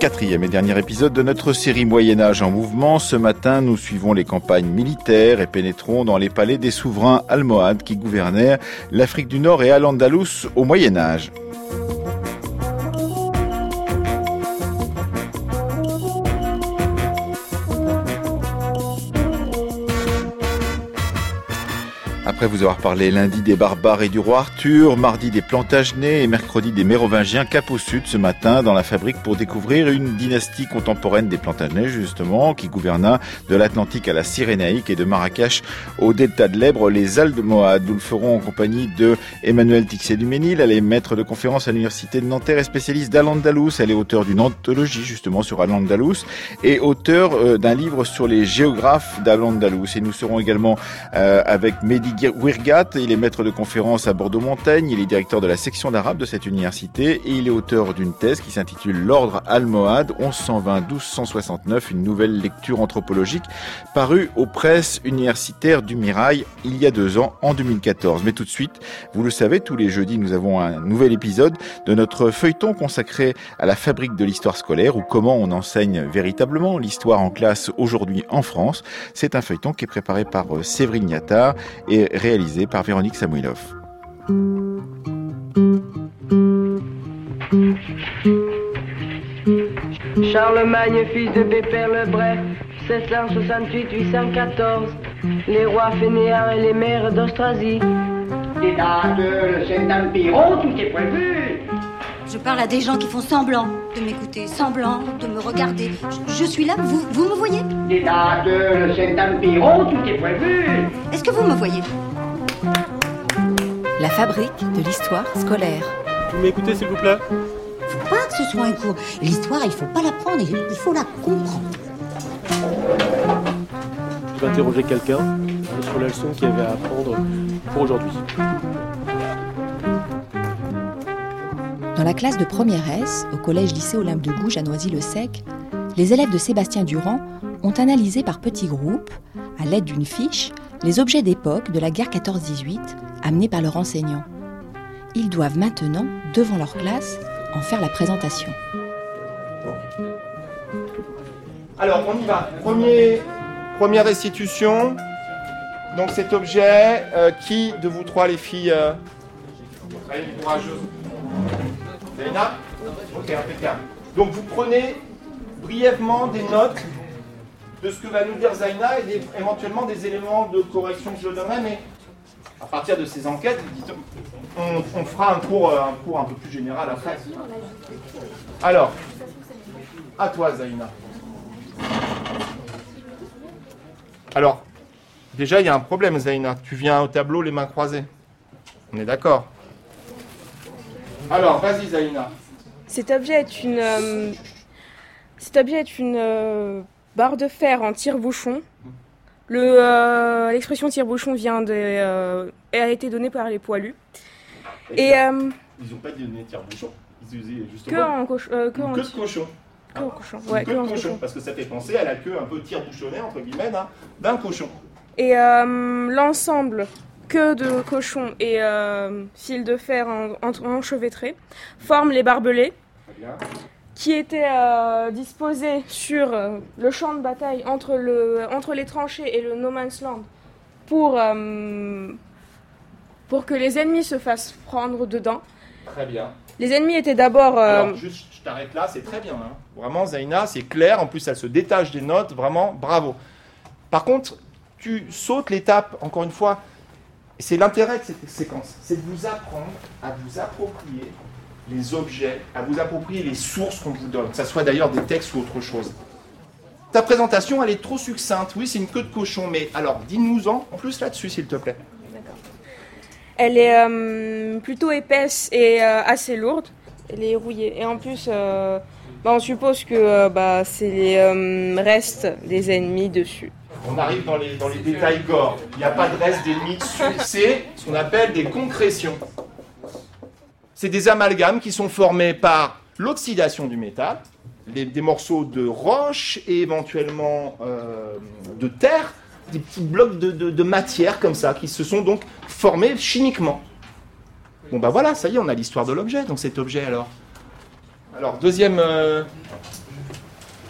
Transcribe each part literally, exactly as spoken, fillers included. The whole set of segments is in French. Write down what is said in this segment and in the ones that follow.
quatrième et dernier épisode de notre série Moyen-Âge en mouvement. Ce matin, nous suivons les campagnes militaires et pénétrons dans les palais des souverains almohades qui gouvernèrent l'Afrique du Nord et Al-Andalus au Moyen-Âge. Après vous avoir parlé lundi des barbares et du roi Arthur, mardi des Plantagenets et mercredi des Mérovingiens, cap au sud ce matin dans la fabrique pour découvrir une dynastie contemporaine des Plantagenets justement, qui gouverna de l'Atlantique à la Cyrénaïque et de Marrakech au delta de l'Èbre, les Almohades. Nous le ferons en compagnie de Emmanuelle Tixet-Duménil. Elle est maître de conférence à l'université de Nanterre et spécialiste d'Al-Andalus. Elle est auteure d'une anthologie justement sur Al-Andalus et auteure euh, d'un livre sur les géographes d'Al-Andalus. Et nous serons également euh, avec Mehdi Ouirgat, il est maître de conférence à Bordeaux-Montaigne, il est directeur de la section d'arabe de cette université et il est auteur d'une thèse qui s'intitule L'ordre almohade onze cent vingt à douze cent soixante-neuf, une nouvelle lecture anthropologique parue aux presses universitaires du Mirail il y a deux ans, en deux mille quatorze. Mais tout de suite, vous le savez, tous les jeudis, nous avons un nouvel épisode de notre feuilleton consacré à la fabrique de l'histoire scolaire ou comment on enseigne véritablement l'histoire en classe aujourd'hui en France. C'est un feuilleton qui est préparé par Séverine Niattard et réalisé par Véronique Samuilov. Charlemagne, fils de Pépère le Bref, sept cent soixante-huit à huit cent quatorze, les rois fainéants et les mères d'Austrasie. Les dates, le Saint-Empire, oh, tout est prévu. Je parle à des gens qui font semblant de m'écouter, semblant de me regarder. Je, je suis là, vous, vous me voyez? Les dates, le Saint-Empire, oh, tout est prévu. Est-ce que vous me voyez? La fabrique de l'histoire scolaire. Vous m'écoutez s'il vous plaît? Faut pas que ce soit un cours. L'histoire, il faut pas l'apprendre, il faut la comprendre. Je vais interroger quelqu'un sur la leçon qu'il y avait à apprendre pour aujourd'hui. Dans la classe de première S, au collège-lycée Olympe de Gouges à Noisy-le-Sec, les élèves de Sébastien Durand ont analysé par petits groupes, à l'aide d'une fiche, les objets d'époque de la guerre quatorze dix-huit amenés par leur enseignant. Ils doivent maintenant, devant leur classe, en faire la présentation. Alors, on y va. Premier, première restitution. Donc cet objet, euh, qui de vous trois, les filles, euh, est une courageuse? Zaina? Ok, impeccable. Donc vous prenez brièvement des notes de ce que va nous dire Zaina et des, éventuellement des éléments de correction que je donnerai, mais à partir de ces enquêtes, on, on fera un cours, un cours un peu plus général après. Alors, à toi Zaina. Alors, déjà il y a un problème Zaina, tu viens au tableau les mains croisées. On est d'accord? Alors, vas-y Zaina. Cet objet est une, euh, cet objet est une euh, barre de fer en tire-bouchon. Le, euh, l'expression tire-bouchon vient de, euh, a été donnée par les poilus. Et, euh, ils n'ont pas donné tire-bouchon, ils usaient justement que en cochon. Euh, que en queue de cochon. Que en cochon. Ouais, que que de en cochon, cochon. parce que ça fait penser à la queue un peu tire-bouchonnée, entre guillemets, d'un, d'un cochon. Et euh, l'ensemble queue de cochon et euh, fil de fer en, en, enchevêtrés forment les barbelés qui étaient euh, disposés sur euh, le champ de bataille entre, le, entre les tranchées et le no man's land pour, euh, pour que les ennemis se fassent prendre dedans. Très bien. Les ennemis étaient d'abord... Euh... Alors, juste, je t'arrête là, c'est très bien. Hein. Vraiment, Zaina, c'est clair. En plus, elle se détache des notes. Vraiment, bravo. Par contre, tu sautes l'étape, encore une fois. C'est l'intérêt de cette séquence. C'est de vous apprendre à vous approprier les objets, à vous approprier les sources qu'on vous donne. Que ce soit d'ailleurs des textes ou autre chose. Ta présentation, elle est trop succincte. Oui, c'est une queue de cochon. Mais alors, dis-nous-en en plus là-dessus, s'il te plaît. D'accord. Elle est euh, plutôt épaisse et euh, assez lourde. Elle est rouillée. Et en plus, euh, bah, on suppose que euh, bah, c'est les euh, restes des ennemis dessus. On arrive dans les, dans les détails gore. Il n'y a pas de reste d'ennemis dessus. C'est ce qu'on appelle des concrétions. C'est des amalgames qui sont formés par l'oxydation du métal, les, des morceaux de roche et éventuellement euh, de terre, des petits blocs de, de, de matière comme ça, qui se sont donc formés chimiquement. Bon ben voilà, ça y est, on a l'histoire de l'objet, donc cet objet alors. Alors, deuxième, euh,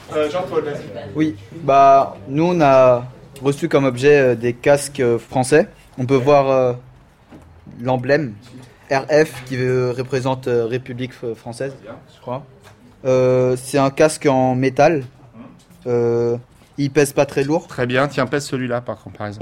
Euh, Jean-Paul, vas-y. Oui, bah nous on a reçu comme objet euh, des casques euh, français. On peut voir euh, l'emblème R F qui euh, représente euh, République française, je crois. Euh, c'est un casque en métal. Euh, il pèse pas très lourd. Très bien, tiens, pèse celui-là par comparaison.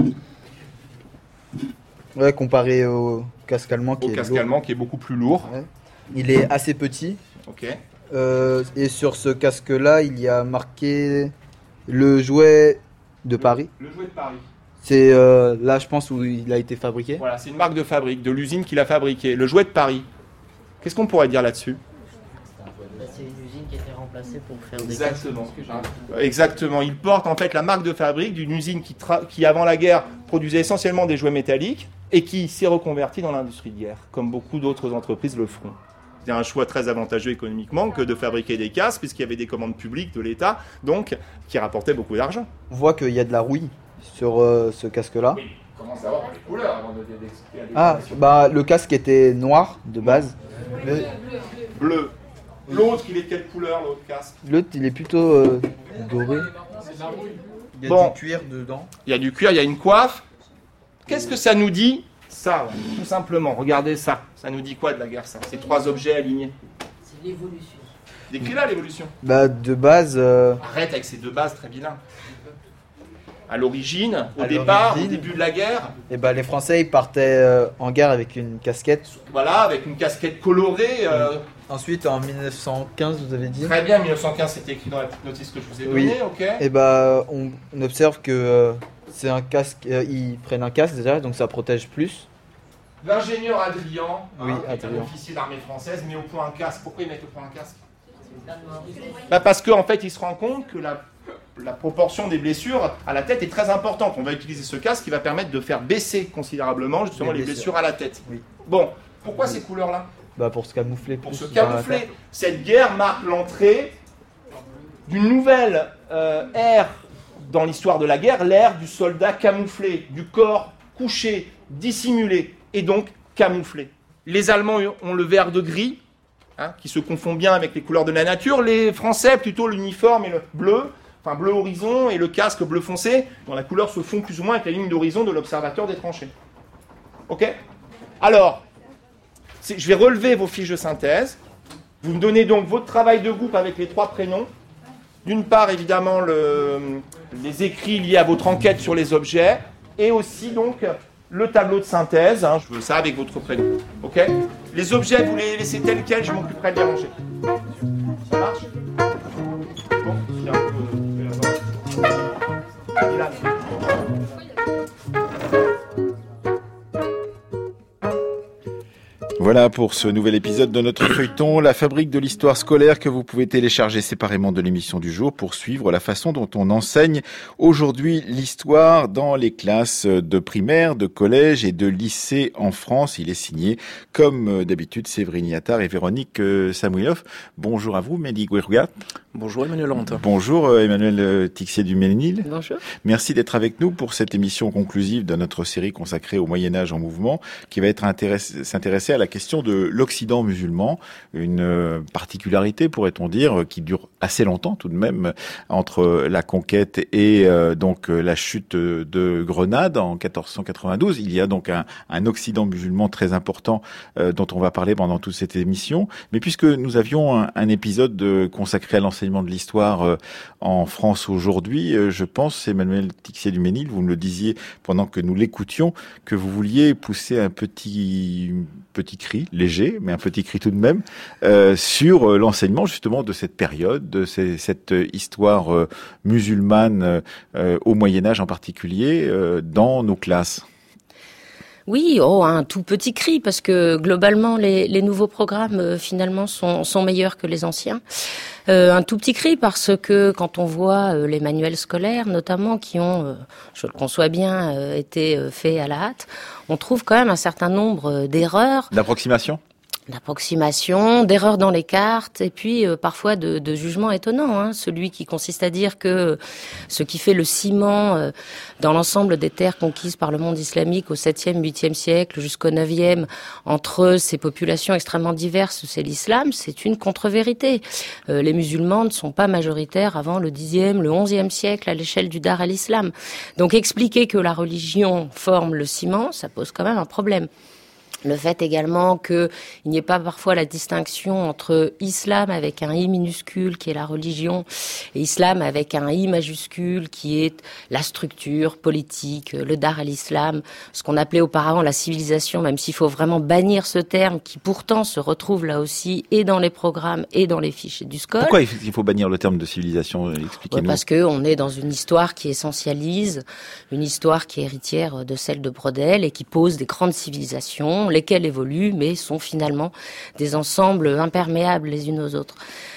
Ouais, comparé au casque allemand qui au est casque lourd. allemand qui est beaucoup plus lourd. Ouais. Il est assez petit. Ok. Euh, et sur ce casque-là, il y a marqué le jouet de Paris. Le jouet de Paris. C'est euh, là, je pense, où il a été fabriqué. Voilà, c'est une marque de fabrique, de l'usine qui l'a fabriqué. Le jouet de Paris. Qu'est-ce qu'on pourrait dire là-dessus ? C'est une usine qui a été remplacée pour faire des Exactement. casques. Exactement. Il porte en fait la marque de fabrique d'une usine qui, tra- qui, avant la guerre, produisait essentiellement des jouets métalliques et qui s'est reconvertie dans l'industrie de guerre, comme beaucoup d'autres entreprises le feront. C'était un choix très avantageux économiquement que de fabriquer des casques, puisqu'il y avait des commandes publiques de l'État, donc qui rapportaient beaucoup d'argent. On voit qu'il y a de la rouille sur euh, ce casque-là. Oui, on commence à voir les couleurs avant de d'expliquer la Ah, définition. bah le casque était noir de base. Mais Bleu. L'autre, il est de quelle couleur, l'autre casque ? l'autre, il est plutôt euh, doré. Il y a Bon. du cuir dedans. Il y a du cuir, il y a une coiffe. Qu'est-ce que ça nous dit ? Ça, ouais, tout simplement. Regardez ça. Ça nous dit quoi de la guerre, ça ? Ces trois objets alignés. C'est l'évolution. Décris-la, l'évolution. Bah de base. euh, Arrête avec ces deux bases très vilains. À l'origine, au À départ, au l'origine. début de la guerre, Et bah les Français, ils partaient euh, en guerre avec une casquette. voilà, avec une casquette colorée. euh, Ensuite, en dix-neuf cent quinze, vous avez dit. Très bien, mille neuf cent quinze, c'était écrit dans la petite notice que je vous ai Oui. donnée, ok. Et bah on, on observe que euh, c'est un casque. euh, ils prennent un casque déjà, donc ça protège plus. L'ingénieur Adrian, Oui, hein, qui est un Adrian. officier de l'armée française, met au point un casque. Pourquoi il met au point un casque ? Bah parce qu'en fait, il se rend compte que la, la proportion des blessures à la tête est très importante. On va utiliser ce casque qui va permettre de faire baisser considérablement justement les Les blessures, blessures. à la tête. Oui. Bon, pourquoi ces couleurs-là ? Bah pour se camoufler. Pour plus se dans la camoufler. tête. Cette guerre marque l'entrée d'une nouvelle euh, ère dans l'histoire de la guerre, l'ère du soldat camouflé, du corps couché, dissimulé, et donc camouflé. Les Allemands ont le vert de gris, hein, qui se confond bien avec les couleurs de la nature. Les Français, plutôt l'uniforme et le bleu, enfin bleu horizon, et le casque bleu foncé, dont la couleur se fond plus ou moins avec la ligne d'horizon de l'observateur des tranchées. Ok ? Alors, c'est- je vais relever vos fiches de synthèse. Vous me donnez donc votre travail de groupe avec les trois prénoms. D'une part, évidemment, le- les écrits liés à votre enquête sur les objets, et aussi donc le tableau de synthèse. Hein, je veux ça avec votre prénom. Ok ? Les objets, vous les laissez tels quels, je m'occuperai de les ranger. Ça marche ? Bon, il y a un peu- euh, Dylan. Voilà pour ce nouvel épisode de notre feuilleton, la fabrique de l'histoire scolaire, que vous pouvez télécharger séparément de l'émission du jour pour suivre la façon dont on enseigne aujourd'hui l'histoire dans les classes de primaire, de collège et de lycée en France. Il est signé, comme d'habitude, Séverine Attard et Véronique Samuilov. Bonjour à vous, Mehdi Guérougat. Bonjour Emmanuel Laurentin. Bonjour Emmanuel Tixier-Duménil. Bonjour. Merci d'être avec nous pour cette émission conclusive de notre série consacrée au Moyen-Âge en mouvement, qui va être intéress- s'intéresser à la question de l'Occident musulman, une particularité, pourrait-on dire, qui dure assez longtemps tout de même, entre la conquête et euh, donc la chute de Grenade en quatorze cent quatre-vingt-douze. Il y a donc un, un Occident musulman très important euh, dont on va parler pendant toute cette émission. Mais puisque nous avions un, un épisode de, consacré à l'enseignement de l'histoire euh, en France aujourd'hui, euh, je pense, Emmanuel Tixier-Duménil, vous me le disiez pendant que nous l'écoutions, que vous vouliez pousser un petit petit cri, léger, mais un petit cri tout de même, euh, sur euh, l'enseignement justement de cette période, de ces, cette histoire euh, musulmane euh, au Moyen-Âge en particulier, euh, dans nos classes. Oui, oh, un tout petit cri, parce que globalement, les, les nouveaux programmes, euh, finalement, sont, sont meilleurs que les anciens. Euh, un tout petit cri, parce que quand on voit euh, les manuels scolaires, notamment, qui ont, euh, je le conçois bien, euh, été euh, faits à la hâte, on trouve quand même un certain nombre euh, d'erreurs. D'approximation ? d'approximation, d'erreurs dans les cartes, et puis euh, parfois de, de jugements étonnants. Hein. Celui qui consiste à dire que ce qui fait le ciment euh, dans l'ensemble des terres conquises par le monde islamique au septième, huitième siècle jusqu'au neuvième, entre ces populations extrêmement diverses, c'est l'islam, c'est une contre-vérité. Euh, les musulmans ne sont pas majoritaires avant le dixième, le onzième siècle à l'échelle du Dar al-Islam. Donc expliquer que la religion forme le ciment, ça pose quand même un problème. Le fait également qu'il n'y ait pas parfois la distinction entre islam avec un i minuscule qui est la religion et islam avec un i majuscule qui est la structure politique, le dar al-islam, ce qu'on appelait auparavant la civilisation, même s'il faut vraiment bannir ce terme qui pourtant se retrouve là aussi et dans les programmes et dans les fichiers du S C O L. Pourquoi il faut bannir le terme de civilisation? Expliquez-nous. Ouais, parce qu'on est dans une histoire qui essentialise, une histoire qui est héritière de celle de Brodel et qui pose des grandes civilisations, lesquelles évoluent, mais sont finalement des ensembles imperméables les unes aux autres.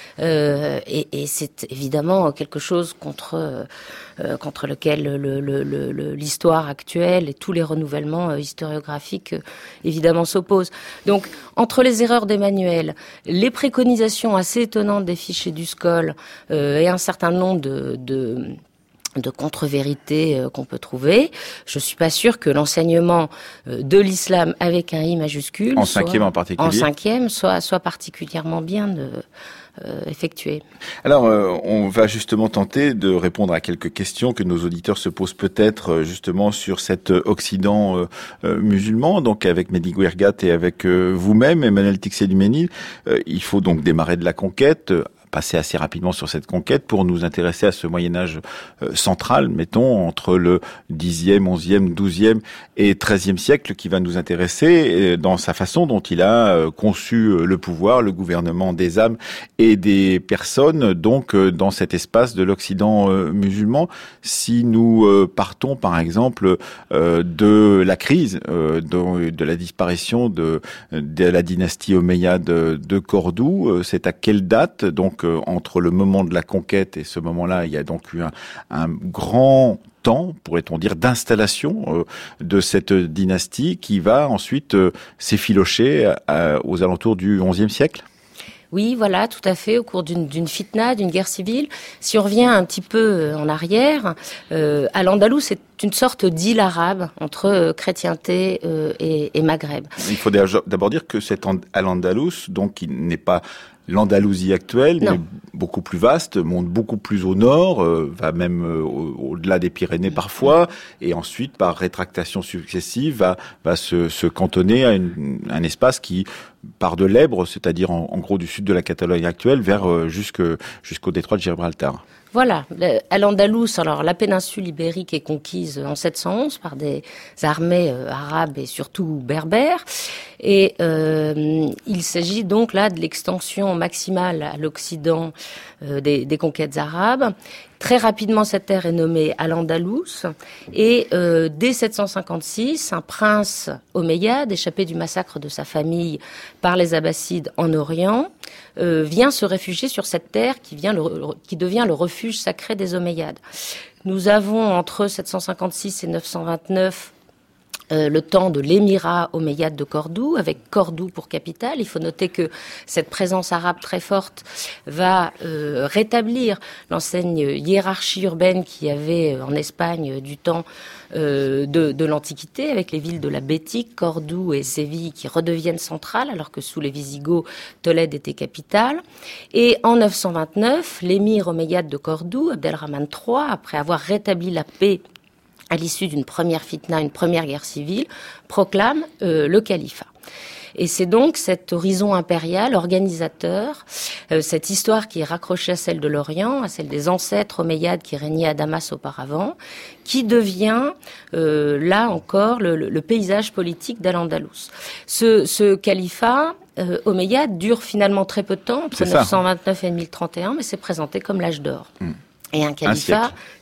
Euh, et, et c'est évidemment quelque chose contre euh, contre lequel le, le, le, le, l'histoire actuelle et tous les renouvellements euh, historiographiques euh, évidemment s'opposent. Donc, entre les erreurs d'Emmanuel, les préconisations assez étonnantes des fichiers du S C O L euh, et un certain nombre de, de de contre-vérités euh, qu'on peut trouver. Je suis pas sûre que l'enseignement euh, de l'islam avec un i majuscule, en cinquième en particulier, en cinquième, soit soit particulièrement bien de, euh, effectué. Alors, euh, on va justement tenter de répondre à quelques questions que nos auditeurs se posent peut-être euh, justement sur cet Occident euh, euh, musulman. Donc, avec Mehdi Guergat et avec euh, vous-même, Emmanuel Tixet-Duménil, euh, il faut donc démarrer de la conquête. Euh, passer assez rapidement sur cette conquête pour nous intéresser à ce Moyen-Âge euh, central, mettons, entre le dixième, onzième, douzième et treizième siècle, qui va nous intéresser euh, dans sa façon dont il a euh, conçu euh, le pouvoir, le gouvernement des âmes et des personnes, donc euh, dans cet espace de l'Occident euh, musulman. Si nous euh, partons, par exemple, euh, de la crise, euh, de, de la disparition de, de la dynastie omeyyade de, de Cordoue, euh, c'est à quelle date, donc, entre le moment de la conquête et ce moment-là, il y a donc eu un, un grand temps, pourrait-on dire, d'installation euh, de cette dynastie qui va ensuite euh, s'effilocher euh, aux alentours du onzième siècle? Oui, voilà, tout à fait, au cours d'une, d'une fitna, d'une guerre civile. Si on revient un petit peu en arrière, euh, à l'Andalous, c'est une sorte d'île arabe entre euh, chrétienté euh, et, et Maghreb. Il faut d'abord dire que c'est à l'Andalous, donc il n'est pas l'Andalousie actuelle, non, mais beaucoup plus vaste, monte beaucoup plus au nord, euh, va même euh, au, au-delà des Pyrénées parfois, et ensuite, par rétractation successive, va, va se, se cantonner à une, un espace qui part de l'Èbre, c'est-à-dire en, en gros du sud de la Catalogne actuelle, vers euh, jusque, jusqu'au détroit de Gibraltar. Voilà, à l'Andalous, alors la péninsule ibérique est conquise en sept cent onze par des armées euh, arabes et surtout berbères, et euh, il s'agit donc là de l'extension maximale à l'Occident euh, des, des conquêtes arabes. Très rapidement, cette terre est nommée Al-Andalus, et euh, dès sept cent cinquante-six, un prince omeyyade, échappé du massacre de sa famille par les Abbassides en Orient, euh, vient se réfugier sur cette terre qui, vient le, qui devient le refuge sacré des Omeyyades. Nous avons entre sept cent cinquante-six et neuf cent vingt-neuf Euh, le temps de l'émirat omeyyade de Cordoue, avec Cordoue pour capitale. Il faut noter que cette présence arabe très forte va euh, rétablir l'ancienne hiérarchie urbaine qu'il y avait en Espagne du temps euh, de, de l'Antiquité, avec les villes de la Bétique, Cordoue et Séville qui redeviennent centrales, alors que sous les Visigoths, Tolède était capitale. Et en neuf cent vingt-neuf, l'émir omeyyade de Cordoue, Abdelrahman trois, après avoir rétabli la paix à l'issue d'une première fitna, une première guerre civile, proclame euh, le califat. Et c'est donc cet horizon impérial, organisateur, euh, cette histoire qui est raccrochée à celle de l'Orient, à celle des ancêtres omeyyades qui régnaient à Damas auparavant, qui devient, euh, là encore, le, le, le paysage politique d'Al-Andalus. Ce, ce califat euh, omeyyade dure finalement très peu de temps, entre neuf cent vingt-neuf et mille trente et un, mais c'est présenté comme l'âge d'or. Mmh. Et un califat un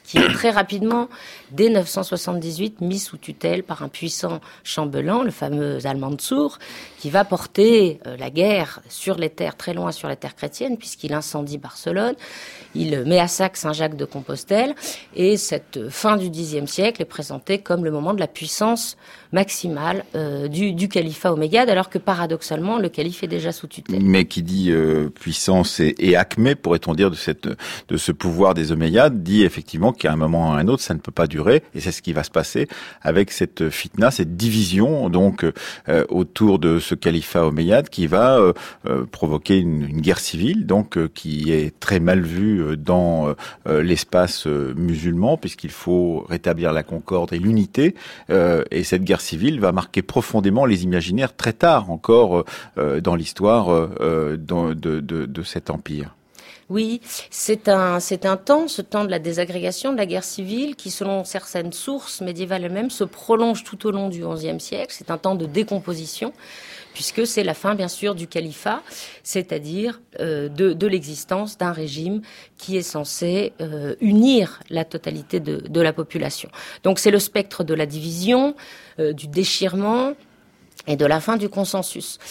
qui est très rapidement, dès neuf cent soixante-dix-huit, mis sous tutelle par un puissant chambellan, le fameux Al-Mansour, qui va porter euh, la guerre sur les terres, très loin sur les terres chrétiennes, puisqu'il incendie Barcelone, il met à sac Saint-Jacques-de-Compostelle, et cette fin du Xe siècle est présentée comme le moment de la puissance maximale euh, du, du califat omeyyade, alors que paradoxalement, le calife est déjà sous tutelle. Mais qui dit euh, puissance et, et acmé, pourrait-on dire, de, cette, de ce pouvoir des Omeyyades, dit effectivement qu'à un moment ou à un autre, ça ne peut pas durer, et c'est ce qui va se passer avec cette fitna, cette division donc euh, autour de ce califat omeyyade qui va euh, euh, provoquer une, une guerre civile, donc euh, qui est très mal vue dans euh, l'espace euh, musulman, puisqu'il faut rétablir la concorde et l'unité, euh, et cette guerre civile va marquer profondément les imaginaires très tard encore euh, dans l'histoire euh, de, de, de, de cet empire. Oui, c'est un, c'est un temps, ce temps de la désagrégation, de la guerre civile, qui, selon certaines sources médiévales elles-mêmes, se prolonge tout au long du onzième siècle. C'est un temps de décomposition, puisque c'est la fin, bien sûr, du califat, c'est-à-dire euh, de, de l'existence d'un régime qui est censé euh, unir la totalité de, de la population. Donc c'est le spectre de la division, euh, du déchirement et de la fin du consensus.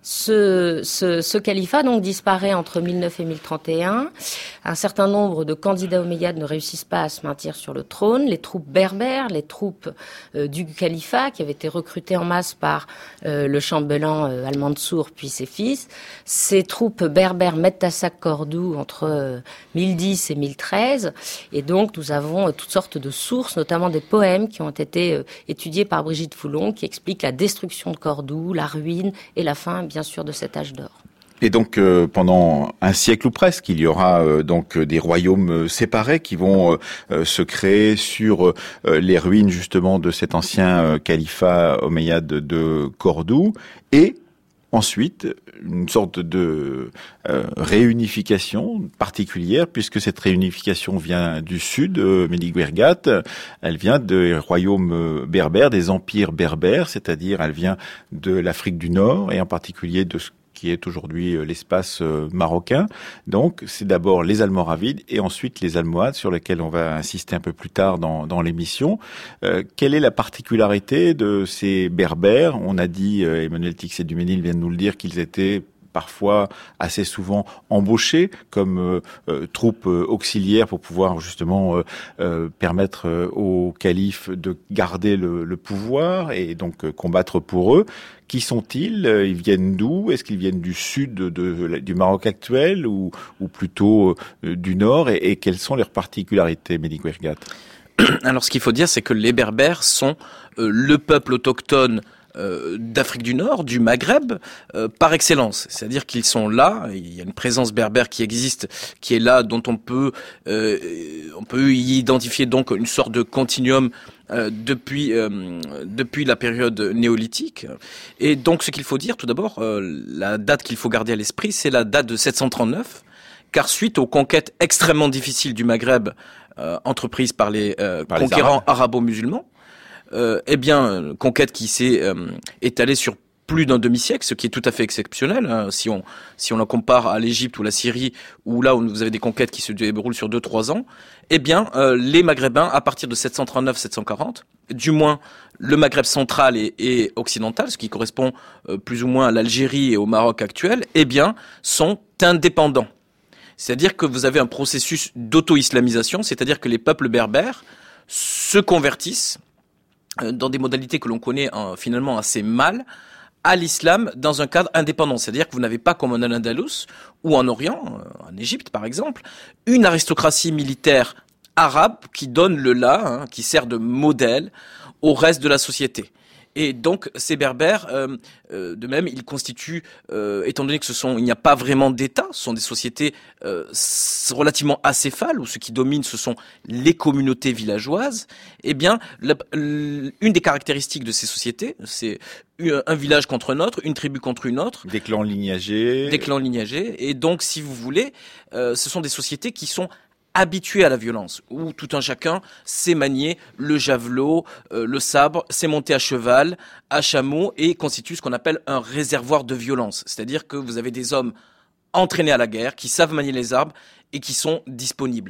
Ce, ce, ce califat donc disparaît entre mille neuf et mille trente et un. Un certain nombre de candidats omeyyades ne réussissent pas à se maintenir sur le trône. Les troupes berbères, les troupes euh, du califat, qui avaient été recrutées en masse par euh, le chambellan euh, Al-Mansour puis ses fils, ces troupes berbères mettent à sac Cordoue entre euh, mille dix et mille treize. Et donc nous avons euh, toutes sortes de sources, notamment des poèmes qui ont été euh, étudiés par Brigitte Foulon, qui expliquent la destruction de Cordoue, la ruine et la fin, bien sûr, de cet âge d'or. Et donc euh, pendant un siècle ou presque, il y aura euh, donc des royaumes euh, séparés qui vont euh, se créer sur euh, les ruines justement de cet ancien euh, califat omeyyade de, de Cordoue, et ensuite une sorte de euh, réunification particulière, puisque cette réunification vient du sud, euh, Medi-Guergat, elle vient des royaumes berbères, des empires berbères, c'est-à-dire elle vient de l'Afrique du Nord, et en particulier de ce qui est aujourd'hui l'espace marocain. Donc, c'est d'abord les Almoravides et ensuite les Almohades, sur lesquels on va insister un peu plus tard dans, dans l'émission. Euh, quelle est la particularité de ces Berbères ? On a dit, euh, Emmanuel Tixet-Duménil vient de nous le dire, qu'ils étaient parfois assez souvent embauchés comme euh, euh, troupes euh, auxiliaires pour pouvoir justement euh, euh, permettre euh, au calife de garder le, le pouvoir et donc euh, combattre pour eux. Qui sont-ils ? Ils viennent d'où ? Est-ce qu'ils viennent du sud de, de, du Maroc actuel ou, ou plutôt euh, du nord ? et, et quelles sont leurs particularités, Medi-Guergat ? Alors ce qu'il faut dire, c'est que les Berbères sont euh, le peuple autochtone Euh, d'Afrique du Nord, du Maghreb, euh, par excellence. C'est-à-dire qu'ils sont là, il y a une présence berbère qui existe, qui est là, dont on peut, euh, on peut y identifier donc une sorte de continuum euh, depuis, euh, depuis la période néolithique. Et donc ce qu'il faut dire, tout d'abord, euh, la date qu'il faut garder à l'esprit, c'est la date de sept cent trente-neuf, car suite aux conquêtes extrêmement difficiles du Maghreb, euh, entreprises par les euh, par conquérants les arabo-musulmans, Euh, eh bien, conquête qui s'est euh, étalée sur plus d'un demi-siècle, ce qui est tout à fait exceptionnel, hein, si on si on la compare à l'Égypte ou la Syrie, où là où vous avez des conquêtes qui se déroulent sur deux trois ans. Eh bien, euh, les Maghrébins, à partir de sept cent trente-neuf sept cent quarante, du moins le Maghreb central et, et occidental, ce qui correspond euh, plus ou moins à l'Algérie et au Maroc actuel, eh bien, sont indépendants. C'est-à-dire que vous avez un processus d'auto-islamisation, c'est-à-dire que les peuples berbères se convertissent dans des modalités que l'on connaît hein, finalement assez mal, à l'islam dans un cadre indépendant. C'est-à-dire que vous n'avez pas comme en Al-Andalus ou en Orient, en Égypte par exemple, une aristocratie militaire arabe qui donne le là, hein, qui sert de modèle au reste de la société. Et donc ces Berbères, euh, euh, de même, ils constituent, euh, étant donné que ce sont, il n'y a pas vraiment d'État, ce sont des sociétés euh, relativement acéphales où ce qui domine, ce sont les communautés villageoises. Eh bien, la, une des caractéristiques de ces sociétés, c'est un village contre un autre, une tribu contre une autre, des clans lignagés, des clans lignagés. Et donc, si vous voulez, euh, ce sont des sociétés qui sont habitué à la violence, où tout un chacun sait manier le javelot, euh, le sabre, sait monter à cheval, à chameau, et constitue ce qu'on appelle un réservoir de violence. C'est-à-dire que vous avez des hommes entraînés à la guerre, qui savent manier les armes et qui sont disponibles.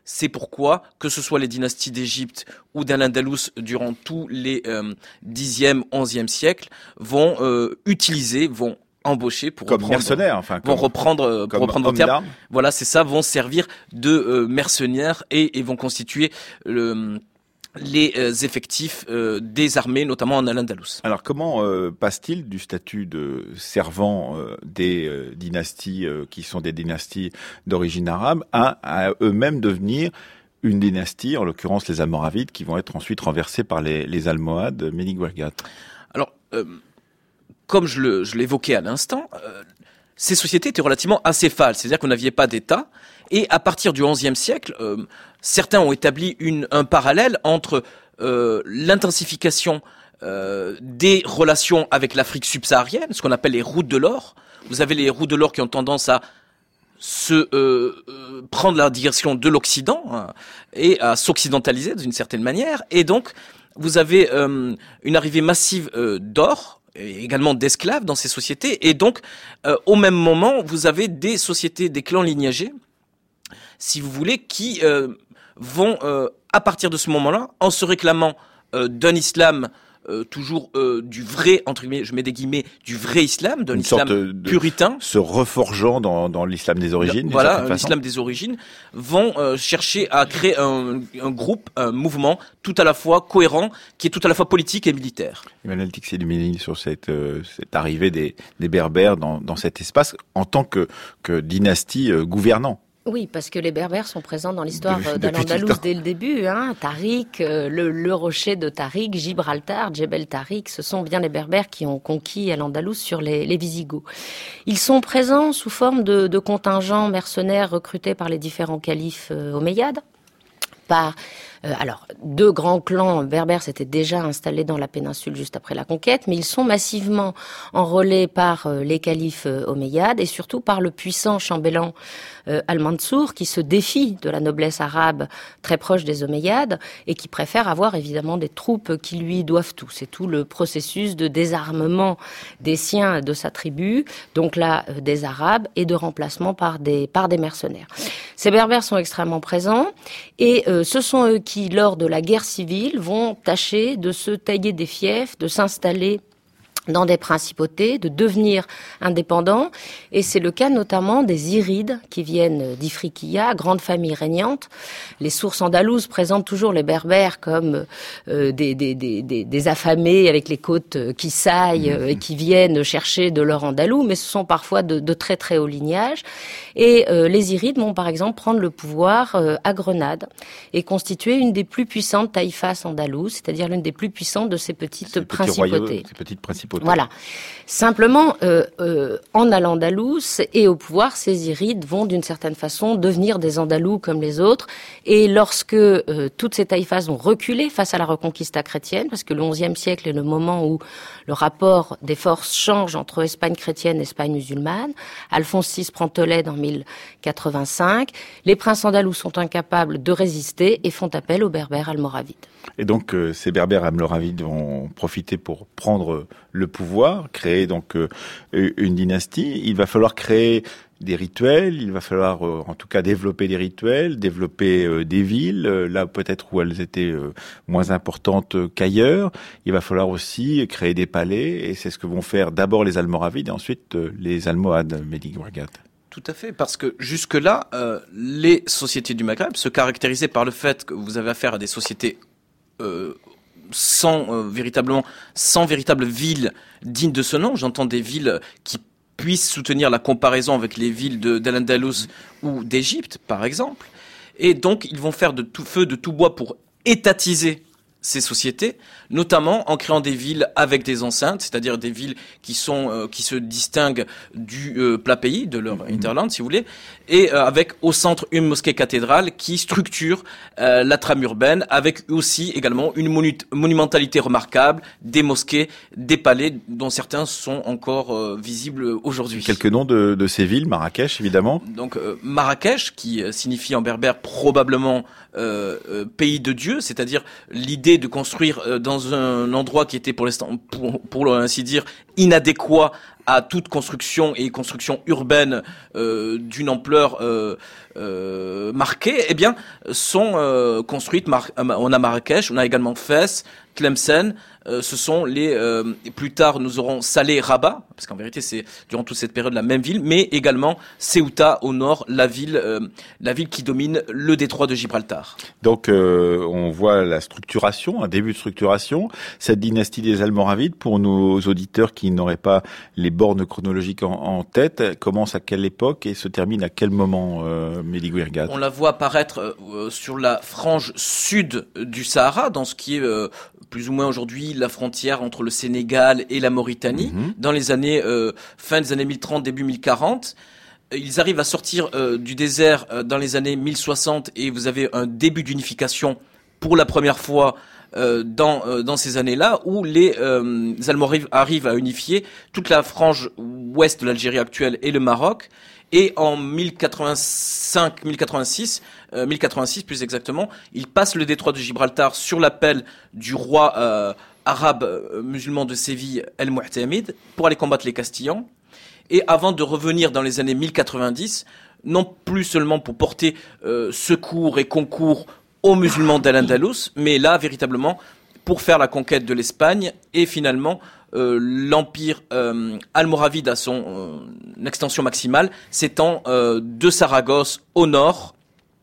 C'est pourquoi, que ce soit les dynasties d'Égypte ou d'Al-Andalus durant tous les euh, dixième, onzième siècles, vont euh, utiliser, vont embaucher pour comme reprendre, mercenaires, enfin, vont comme, reprendre, pour reprendre le terme. D'armes. Voilà, c'est ça, vont servir de euh, mercenaires et, et vont constituer le les euh, effectifs euh, des armées, notamment en Al-Andalus. Alors comment euh, passe-t-il du statut de servant euh, des euh, dynasties euh, qui sont des dynasties d'origine arabe à, à eux-mêmes devenir une dynastie, en l'occurrence les Almoravides, qui vont être ensuite renversés par les, les Almohades, Mélik Ouergat? Alors, euh, comme je, le, je l'évoquais à l'instant, euh, ces sociétés étaient relativement acéphales, c'est-à-dire qu'on n'avait pas d'État, et à partir du onzième siècle, euh, certains ont établi une, un parallèle entre euh, l'intensification euh, des relations avec l'Afrique subsaharienne, ce qu'on appelle les routes de l'or. Vous avez les routes de l'or qui ont tendance à se euh, euh, prendre la direction de l'Occident hein, et à s'occidentaliser d'une certaine manière. Et donc, vous avez euh, une arrivée massive euh, d'or, et également d'esclaves dans ces sociétés. Et donc, euh, au même moment, vous avez des sociétés, des clans lignagés, si vous voulez, qui euh, vont, euh, à partir de ce moment-là, en se réclamant euh, d'un islam euh, toujours euh, du vrai, entre guillemets, je mets des guillemets, du vrai islam, d'un Une islam sorte de, puritain, se reforgeant dans, dans l'islam des origines. Voilà, l'islam des origines, vont euh, chercher à créer un, un groupe, un mouvement tout à la fois cohérent, qui est tout à la fois politique et militaire. Emmanuel Tixier-Duménil sur cette, euh, cette arrivée des, des Berbères dans, dans cet espace en tant que, que dynastie euh, gouvernant. Oui, parce que les Berbères sont présents dans l'histoire De- d'Al-Andalus dès le début. Hein. Tariq, euh, le, le rocher de Tariq, Gibraltar, Djebel Tariq, ce sont bien les Berbères qui ont conquis Al-Andalus sur les, les Visigoths. Ils sont présents sous forme de, de contingents mercenaires recrutés par les différents califes euh, omeyyades, par Euh, alors, deux grands clans berbères s'étaient déjà installés dans la péninsule juste après la conquête, mais ils sont massivement enrôlés par euh, les califes euh, omeyyades et surtout par le puissant chambellan euh, Al-Mansour qui se défie de la noblesse arabe très proche des omeyyades et qui préfère avoir évidemment des troupes qui lui doivent tout. C'est tout le processus de désarmement des siens de sa tribu, donc là euh, des Arabes, et de remplacement par des, par des mercenaires. Ces berbères sont extrêmement présents et euh, ce sont eux qui, lors de la guerre civile, vont tâcher de se tailler des fiefs, de s'installer dans des principautés, de devenir indépendants. Et c'est le cas notamment des Irides qui viennent d'Ifriqiya, grande famille régnante. Les sources andalouses présentent toujours les Berbères comme euh, des, des, des, des, des affamés avec les côtes qui saillent euh, et qui viennent chercher de l'or andalou, mais ce sont parfois de, de très très hauts lignages. Et euh, les Irides vont par exemple prendre le pouvoir euh, à Grenade et constituer une des plus puissantes taïfas andalouses, c'est-à-dire l'une des plus puissantes de ces petites ces principautés. Petits royaumes, ces petites principautés. Voilà. Simplement, euh, euh, en Al-Andalus et au pouvoir, ces Irides vont d'une certaine façon devenir des Andalous comme les autres. Et lorsque euh, toutes ces taïfas ont reculé face à la Reconquista chrétienne, parce que le onzième siècle est le moment où le rapport des forces change entre Espagne chrétienne et Espagne musulmane, Alphonse six prend Tolède en mille quatre-vingt-cinq, les princes andalous sont incapables de résister et font appel aux Berbères almoravides. Et donc, euh, ces Berbères almoravides vont profiter pour prendre le pouvoir, créer donc euh, une dynastie. Il va falloir créer des rituels, il va falloir euh, en tout cas développer des rituels, développer euh, des villes, euh, là peut-être où elles étaient euh, moins importantes qu'ailleurs. Il va falloir aussi créer des palais, et c'est ce que vont faire d'abord les Almoravides et ensuite euh, les Almohades, Mélik Ouergat. Tout à fait, parce que jusque-là, euh, les sociétés du Maghreb se caractérisaient par le fait que vous avez affaire à des sociétés Euh, sans euh, véritablement, sans véritable ville digne de ce nom. J'entends des villes qui puissent soutenir la comparaison avec les villes de, d'Al-Andalus ou d'Égypte, par exemple. Et donc, ils vont faire de tout feu, de tout bois pour étatiser ces sociétés, notamment en créant des villes avec des enceintes, c'est-à-dire des villes qui sont euh, qui se distinguent du euh, plat pays, de leur mmh. hinterland, si vous voulez, et euh, avec au centre une mosquée cathédrale qui structure euh, la trame urbaine, avec aussi également une monu- monumentalité remarquable, des mosquées, des palais, dont certains sont encore euh, visibles aujourd'hui. Quelques noms de, de ces villes, Marrakech évidemment. Donc euh, Marrakech, qui euh, signifie en berbère probablement euh, euh, pays de Dieu, c'est-à-dire l'idée de construire euh, dans un endroit qui était pour l'instant, pour, pour ainsi dire, inadéquat à toute construction et construction urbaine euh, d'une ampleur euh, euh, marquée, eh bien, sont euh, construites. Mar- on a Marrakech, on a également Fès, Tlemcen. Euh, ce sont les. Euh, plus tard, nous aurons Salé, Rabat, parce qu'en vérité, c'est durant toute cette période la même ville, mais également Ceuta au nord, la ville, euh, la ville qui domine le détroit de Gibraltar. Donc, euh, on voit la structuration, un début de structuration. Cette dynastie des Almoravides, pour nos auditeurs qui n'auraient pas les bornes chronologiques en, en tête, commence à quelle époque et se termine à quel moment, euh, Mehdi Gouirgate ? On la voit apparaître euh, sur la frange sud du Sahara, dans ce qui est euh, plus ou moins aujourd'hui la frontière entre le Sénégal et la Mauritanie, mmh. dans les années euh, fin des années mille trente, début mille quarante. Ils arrivent à sortir euh, du désert euh, dans les années mille soixante et vous avez un début d'unification pour la première fois euh, dans euh, dans ces années-là où les, euh, les Almoravides arrivent à unifier toute la frange ouest de l'Algérie actuelle et le Maroc. Et en mille quatre-vingt-cinq, mille quatre-vingt-six, euh, mille quatre-vingt-six plus exactement, ils passent le détroit de Gibraltar sur l'appel du roi euh, arabe euh, musulman de Séville, El Mu'tamid, pour aller combattre les Castillans. Et avant de revenir dans les années mille quatre-vingt-dix, non plus seulement pour porter euh, secours et concours aux musulmans d'Al-Andalus, mais là, véritablement, pour faire la conquête de l'Espagne et finalement euh, l'empire euh, almoravide à son euh, extension maximale s'étend euh, de Saragosse au nord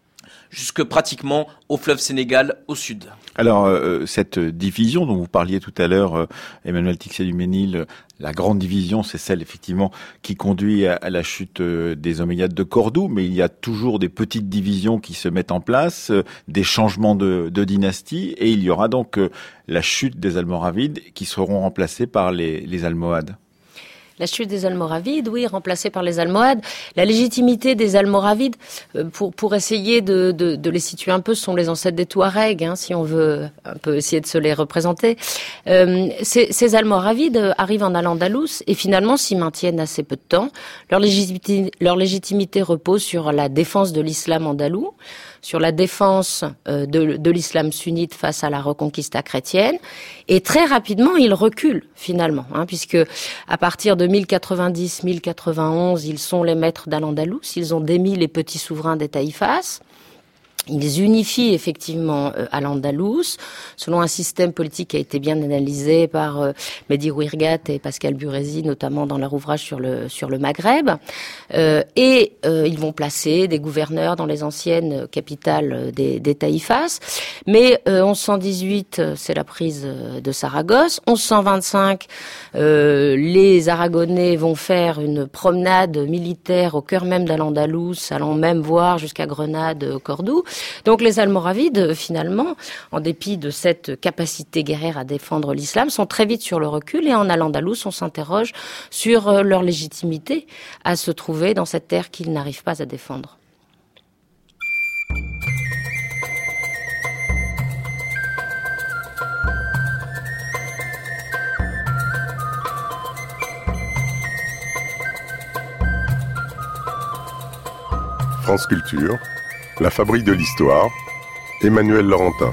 jusque pratiquement au fleuve Sénégal au sud. Alors, euh, cette division dont vous parliez tout à l'heure, euh, Emmanuel Tixier-Duménil, la grande division, c'est celle effectivement qui conduit à, à la chute euh, des Omeyyades de Cordoue, mais il y a toujours des petites divisions qui se mettent en place, euh, des changements de, de dynastie, et il y aura donc euh, la chute des Almoravides qui seront remplacés par les, les Almohades. La chute des Almoravides, oui, remplacée par les Almohades. La légitimité des Almoravides, euh, pour pour essayer de, de de les situer un peu, ce sont les ancêtres des Touaregs, hein, si on veut un peu essayer de se les représenter. Euh, ces, ces Almoravides arrivent en Al-Andalus et finalement s'y maintiennent assez peu de temps. Leur légitimité, leur légitimité repose sur la défense de l'islam andalou, sur la défense euh, de, de l'islam sunnite face à la reconquista chrétienne. Et très rapidement, ils reculent, finalement, hein, puisque à partir de mille quatre-vingt-dix, mille quatre-vingt-onze, ils sont les maîtres d'Al-Andalus, ils ont démis les petits souverains des taïfas. Ils unifient effectivement euh, Al-Andalus, selon un système politique qui a été bien analysé par euh, Mehdi Gouirgate et Pascal Burési, notamment dans leur ouvrage sur le sur le Maghreb. Euh, et euh, ils vont placer des gouverneurs dans les anciennes capitales des, des taïfas. Mais euh, onze cent dix-huit, c'est la prise de Saragosse. onze cent vingt-cinq, euh, les Aragonais vont faire une promenade militaire au cœur même d'Al-Andalus, allant même voir jusqu'à Grenade, Cordoue. Donc les Almoravides, finalement, en dépit de cette capacité guerrière à défendre l'islam, sont très vite sur le recul et en Al-Andalus, on s'interroge sur leur légitimité à se trouver dans cette terre qu'ils n'arrivent pas à défendre. France Culture, La Fabrique de l'Histoire, Emmanuel Laurentin.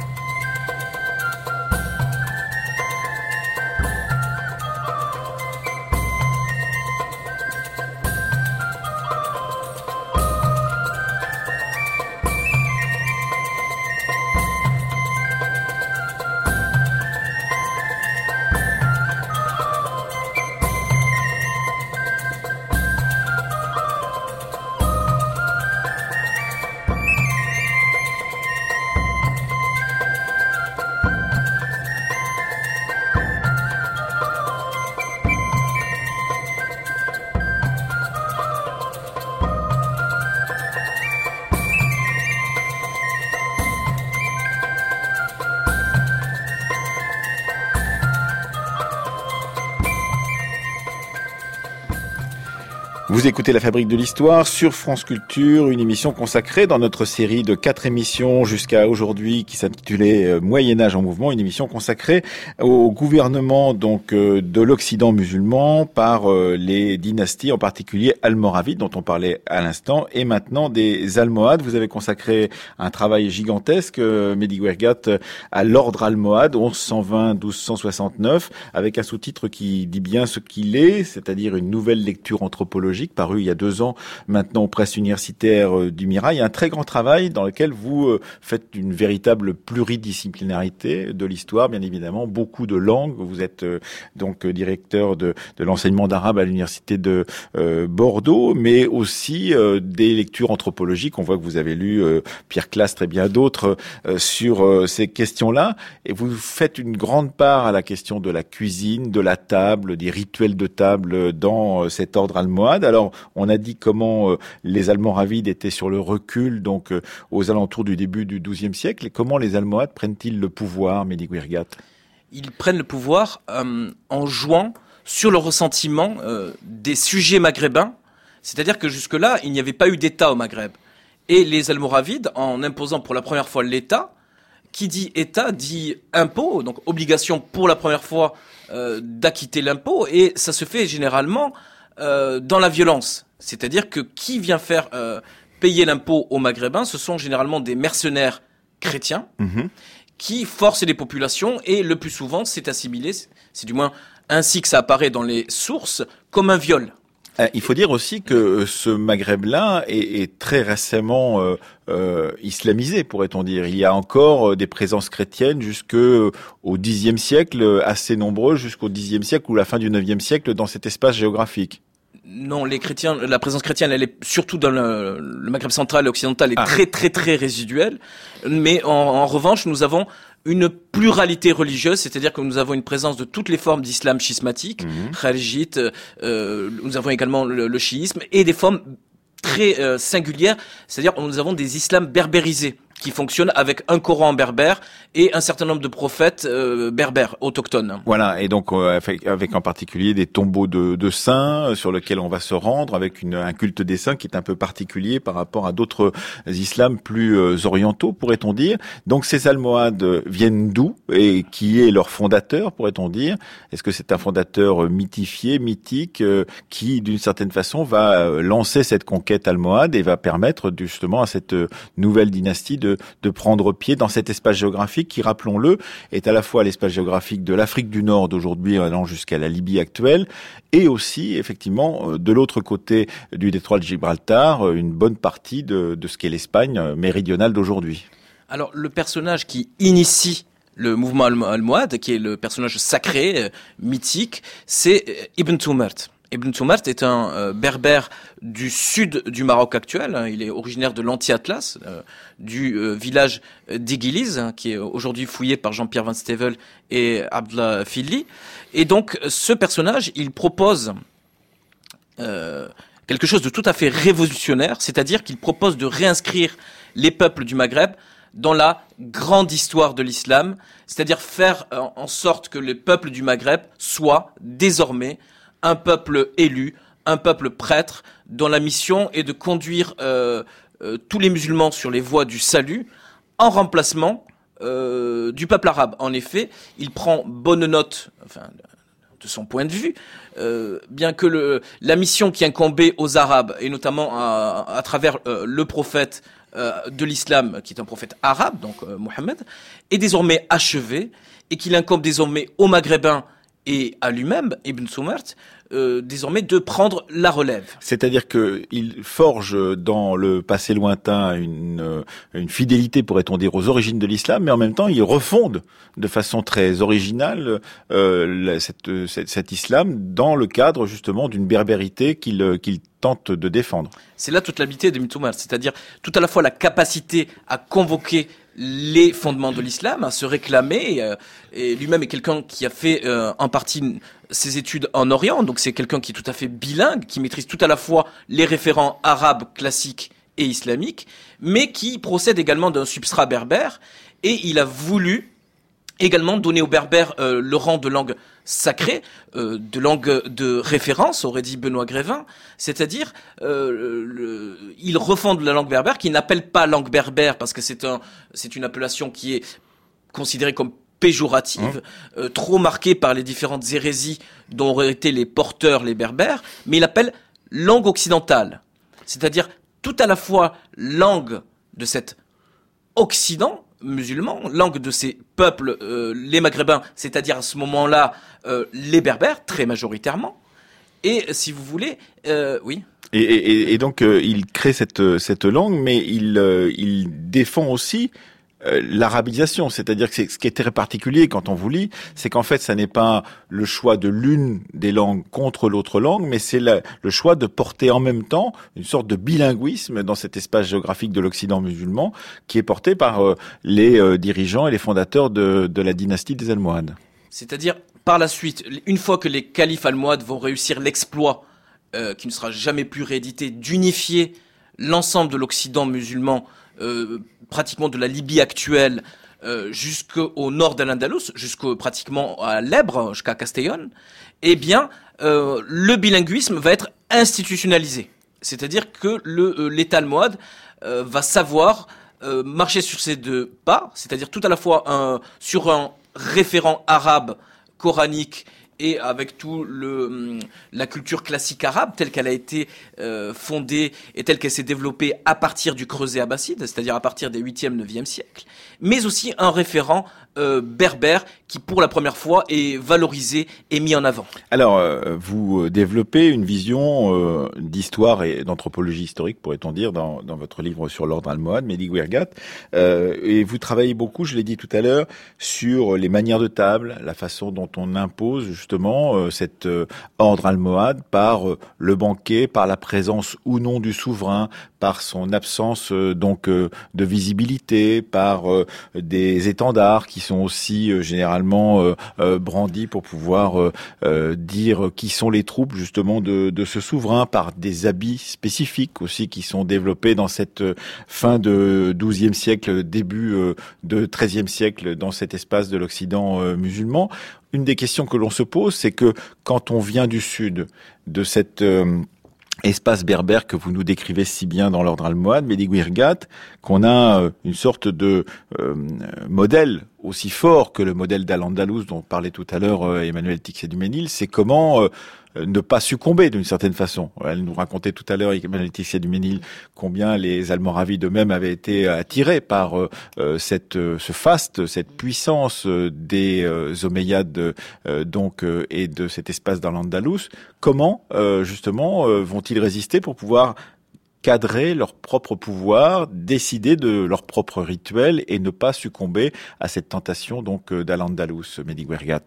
Vous écoutez La Fabrique de l'Histoire sur France Culture, une émission consacrée dans notre série de quatre émissions jusqu'à aujourd'hui qui s'intitulait Moyen-Âge en mouvement, une émission consacrée au gouvernement donc de l'Occident musulman par les dynasties, en particulier almoravides dont on parlait à l'instant, et maintenant des Almohades. Vous avez consacré un travail gigantesque, Mehdi Guergat, à l'ordre almohade, onze cent vingt à douze cent soixante-neuf, avec un sous-titre qui dit bien ce qu'il est, c'est-à-dire une nouvelle lecture anthropologique paru il y a deux ans maintenant aux presses universitaires du Mirail, un très grand travail dans lequel vous faites une véritable pluridisciplinarité de l'histoire, bien évidemment, beaucoup de langues. Vous êtes donc directeur de, de l'enseignement d'arabe à l'université de euh, Bordeaux, mais aussi euh, des lectures anthropologiques. On voit que vous avez lu euh, Pierre Clastre et bien d'autres euh, sur euh, ces questions-là, et vous faites une grande part à la question de la cuisine, de la table, des rituels de table dans euh, cet ordre almohade. Alors, on a dit comment euh, les Almoravides étaient sur le recul, donc euh, aux alentours du début du douzième siècle. Et comment les Almohades prennent-ils le pouvoir, Mehdi Guergat ? Ils prennent le pouvoir euh, en jouant sur le ressentiment euh, des sujets maghrébins. C'est-à-dire que jusque-là, il n'y avait pas eu d'État au Maghreb. Et les Almoravides, en imposant pour la première fois l'État, qui dit État dit impôt, donc obligation pour la première fois euh, d'acquitter l'impôt. Et ça se fait généralement Euh, dans la violence. C'est-à-dire que qui vient faire euh, payer l'impôt aux Maghrébins, ce sont généralement des mercenaires chrétiens mmh. qui forcent les populations, et le plus souvent c'est assimilé, c'est du moins ainsi que ça apparaît dans les sources, comme un viol. Il faut dire aussi que ce Maghreb-là est, est très récemment euh, euh, islamisé, pourrait-on dire. Il y a encore des présences chrétiennes jusqu'au dixième siècle, assez nombreuses, jusqu'au dixième siècle ou la fin du neuvième siècle dans cet espace géographique. Non, les chrétiens, la présence chrétienne, elle est surtout dans le, le Maghreb central et occidental, est ah. très très très résiduelle. Mais en, en revanche, nous avons une pluralité religieuse, c'est-à-dire que nous avons une présence de toutes les formes d'islam schismatique, mmh. kharijite, euh, nous avons également le, le chiisme, et des formes très euh, singulières, c'est-à-dire que nous avons des islams berbérisés, qui fonctionne avec un Coran berbère et un certain nombre de prophètes euh, berbères, autochtones. Voilà, et donc euh, avec, avec en particulier des tombeaux de, de saints sur lesquels on va se rendre, avec une, un culte des saints qui est un peu particulier par rapport à d'autres islams plus euh, orientaux, pourrait-on dire. Donc ces Almohades viennent d'où et qui est leur fondateur, pourrait-on dire? Est-ce que c'est un fondateur mythifié, mythique, euh, qui d'une certaine façon va euh, lancer cette conquête almohade et va permettre justement à cette euh, nouvelle dynastie de De, de prendre pied dans cet espace géographique qui, rappelons-le, est à la fois l'espace géographique de l'Afrique du Nord d'aujourd'hui allant jusqu'à la Libye actuelle, et aussi, effectivement, de l'autre côté du détroit de Gibraltar, une bonne partie de, de ce qu'est l'Espagne méridionale d'aujourd'hui. Alors, le personnage qui initie le mouvement almohade, qui est le personnage sacré, euh, mythique, c'est Ibn Tumart. Ibn Tumart est un euh, berbère du sud du Maroc actuel. Hein. Il est originaire de l'Anti-Atlas, euh, du euh, village d'Iguiliz, hein, qui est aujourd'hui fouillé par Jean-Pierre Van Stevel et Abdallah Fili. Et donc, ce personnage, il propose euh, quelque chose de tout à fait révolutionnaire, c'est-à-dire qu'il propose de réinscrire les peuples du Maghreb dans la grande histoire de l'islam, c'est-à-dire faire euh, en sorte que les peuples du Maghreb soient désormais un peuple élu, un peuple prêtre, dont la mission est de conduire euh, euh, tous les musulmans sur les voies du salut, en remplacement euh, du peuple arabe. En effet, il prend bonne note, enfin, de son point de vue, euh, bien que le, la mission qui incombait aux Arabes, et notamment à, à travers euh, le prophète euh, de l'islam, qui est un prophète arabe, donc euh, Mohammed, est désormais achevée, et qu'il incombe désormais aux Maghrébins et à lui-même, Ibn Tumart, euh, désormais de prendre la relève. C'est-à-dire que il forge dans le passé lointain une, une fidélité, pourrait-on dire, aux origines de l'islam, mais en même temps, il refonde de façon très originale euh, cette, cette, cet islam dans le cadre justement d'une berbérité qu'il, qu'il tente de défendre. C'est là toute l'habitude d'Ibn Tumart, c'est-à-dire tout à la fois la capacité à convoquer les fondements de l'islam, à se réclamer, euh, et lui-même est quelqu'un qui a fait euh, en partie ses études en Orient, donc c'est quelqu'un qui est tout à fait bilingue, qui maîtrise tout à la fois les référents arabes classiques et islamiques, mais qui procède également d'un substrat berbère, et il a voulu également donner aux Berbères euh, le rang de langue sacrée, euh, de langue de référence, aurait dit Benoît Grévin, c'est-à-dire euh, le, ils refondent la langue berbère, qu'ils n'appellent pas langue berbère parce que c'est un, c'est une appellation qui est considérée comme péjorative, mmh. euh, trop marquée par les différentes hérésies dont auraient été les porteurs, les berbères, mais ils l'appellent langue occidentale, c'est-à-dire tout à la fois langue de cet Occident musulman, langue de ces peuples, euh, les Maghrébins, c'est-à-dire à ce moment-là euh, les Berbères, très majoritairement, et si vous voulez, euh, oui. Et, et, et donc euh, il crée cette cette langue, mais il euh, il défend aussi Euh, l'arabisation, c'est-à-dire que c'est, ce qui est très particulier quand on vous lit, c'est qu'en fait, ça n'est pas le choix de l'une des langues contre l'autre langue, mais c'est la, le choix de porter en même temps une sorte de bilinguisme dans cet espace géographique de l'Occident musulman qui est porté par euh, les euh, dirigeants et les fondateurs de, de la dynastie des Almohades. C'est-à-dire, par la suite, une fois que les califes almohades vont réussir l'exploit, euh, qui ne sera jamais plus réédité, d'unifier l'ensemble de l'Occident musulman, Euh, pratiquement de la Libye actuelle euh, jusqu'au nord de l'Andalous, jusqu'au pratiquement à l'Ebre, jusqu'à Castellón, eh bien, euh, le bilinguisme va être institutionnalisé. C'est-à-dire que le, euh, l'État almohade euh, va savoir euh, marcher sur ses deux pas, c'est-à-dire tout à la fois un, sur un référent arabe coranique et avec tout le la culture classique arabe telle qu'elle a été euh, fondée et telle qu'elle s'est développée à partir du creuset abbasside, c'est-à-dire à partir des huitième, neuvième siècles, mais aussi un référent euh, berbère qui pour la première fois est valorisé et mis en avant. Alors, euh, vous développez une vision euh, d'histoire et d'anthropologie historique, pourrait-on dire, dans, dans votre livre sur l'ordre almohade, Mehdi Guirgat, euh, et vous travaillez beaucoup, je l'ai dit tout à l'heure, sur les manières de table, la façon dont on impose justement euh, cet euh, ordre almohade par euh, le banquet, par la présence ou non du souverain, par son absence euh, donc euh, de visibilité, par euh, des étendards qui sont aussi euh, généralement euh, euh, brandis pour pouvoir euh, euh, dire qui sont les troupes justement de, de ce souverain, par des habits spécifiques aussi qui sont développés dans cette fin de douzième siècle, début euh, de treizième siècle dans cet espace de l'Occident euh, musulman. Une des questions que l'on se pose, c'est que quand on vient du sud, de cette euh, espace berbère que vous nous décrivez si bien dans l'ordre almohade, Mehdi Guirgat, qu'on a euh, une sorte de euh, modèle aussi fort que le modèle d'Al-Andalus dont parlait tout à l'heure euh, Emmanuel Tixet-Duménil, c'est comment euh, ne pas succomber d'une certaine façon. Elle nous racontait tout à l'heure, Emmanuel Tixet-Duménil, combien les Almoravides eux-mêmes avaient été attirés par euh, cette, ce faste, cette puissance des euh, Omeyyades euh, donc euh, et de cet espace dans l'Andalus. Comment euh, justement euh, vont-ils résister pour pouvoir cadrer leur propre pouvoir, décider de leur propre rituel et ne pas succomber à cette tentation donc d'Al-Andalus, Mehdi Guirgat?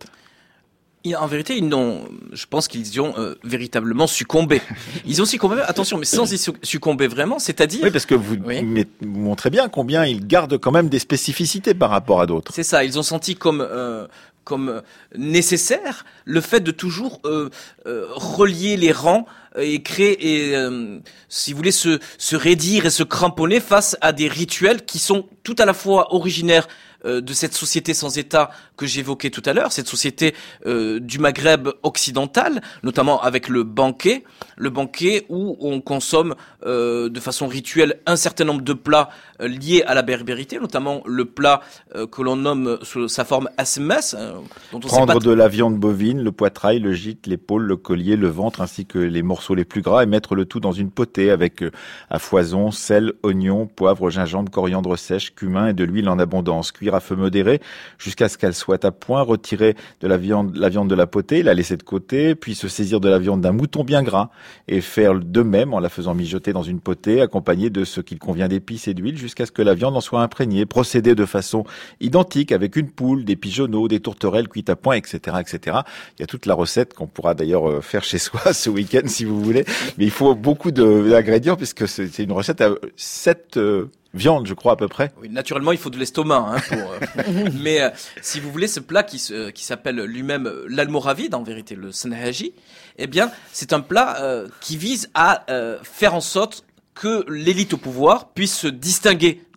En vérité, ils n'ont, je pense qu'ils y ont euh, véritablement succombé. Ils ont succombé, attention, mais sans y succomber vraiment, c'est-à-dire... Oui, parce que vous, oui. vous montrez bien combien ils gardent quand même des spécificités par rapport à d'autres. C'est ça, ils ont senti comme... Euh, comme nécessaire le fait de toujours euh, euh, relier les rangs et créer, et, euh, si vous voulez, se, se raidir et se cramponner face à des rituels qui sont tout à la fois originaires euh, de cette société sans État que j'évoquais tout à l'heure, cette société euh, du Maghreb occidental, notamment avec le banquet, le banquet où on consomme euh, de façon rituelle un certain nombre de plats euh, liés à la berbérité, notamment le plat euh, que l'on nomme sous sa forme asmes, euh, dont on prendre sait pas de la viande bovine, le poitrail, le gîte, l'épaule, le collier, le ventre, ainsi que les morceaux les plus gras, et mettre le tout dans une potée avec euh, à foison, sel, oignon, poivre, gingembre, coriandre sèche, cumin et de l'huile en abondance. Cuire à feu modéré jusqu'à ce qu'elle soit à point, retirer de la viande, la viande de la potée, la laisser de côté, puis se saisir de la viande d'un mouton bien gras et faire de même en la faisant mijoter dans une potée, accompagnée de ce qu'il convient d'épices et d'huile jusqu'à ce que la viande en soit imprégnée. Procéder de façon identique avec une poule, des pigeonneaux, des tourterelles cuites à point, et cetera, et cetera. Il y a toute la recette qu'on pourra d'ailleurs faire chez soi ce week-end si vous voulez. Mais il faut beaucoup d'ingrédients puisque c'est une recette à sept euh, viande, je crois, à peu près. Oui, naturellement, il faut de l'estomac. Hein, pour, euh, mais euh, si vous voulez, ce plat qui, euh, qui s'appelle lui-même euh, l'almoravide, en vérité, le senhaji, eh bien, c'est un plat euh, qui vise à euh, faire en sorte que l'élite au pouvoir puisse se distinguer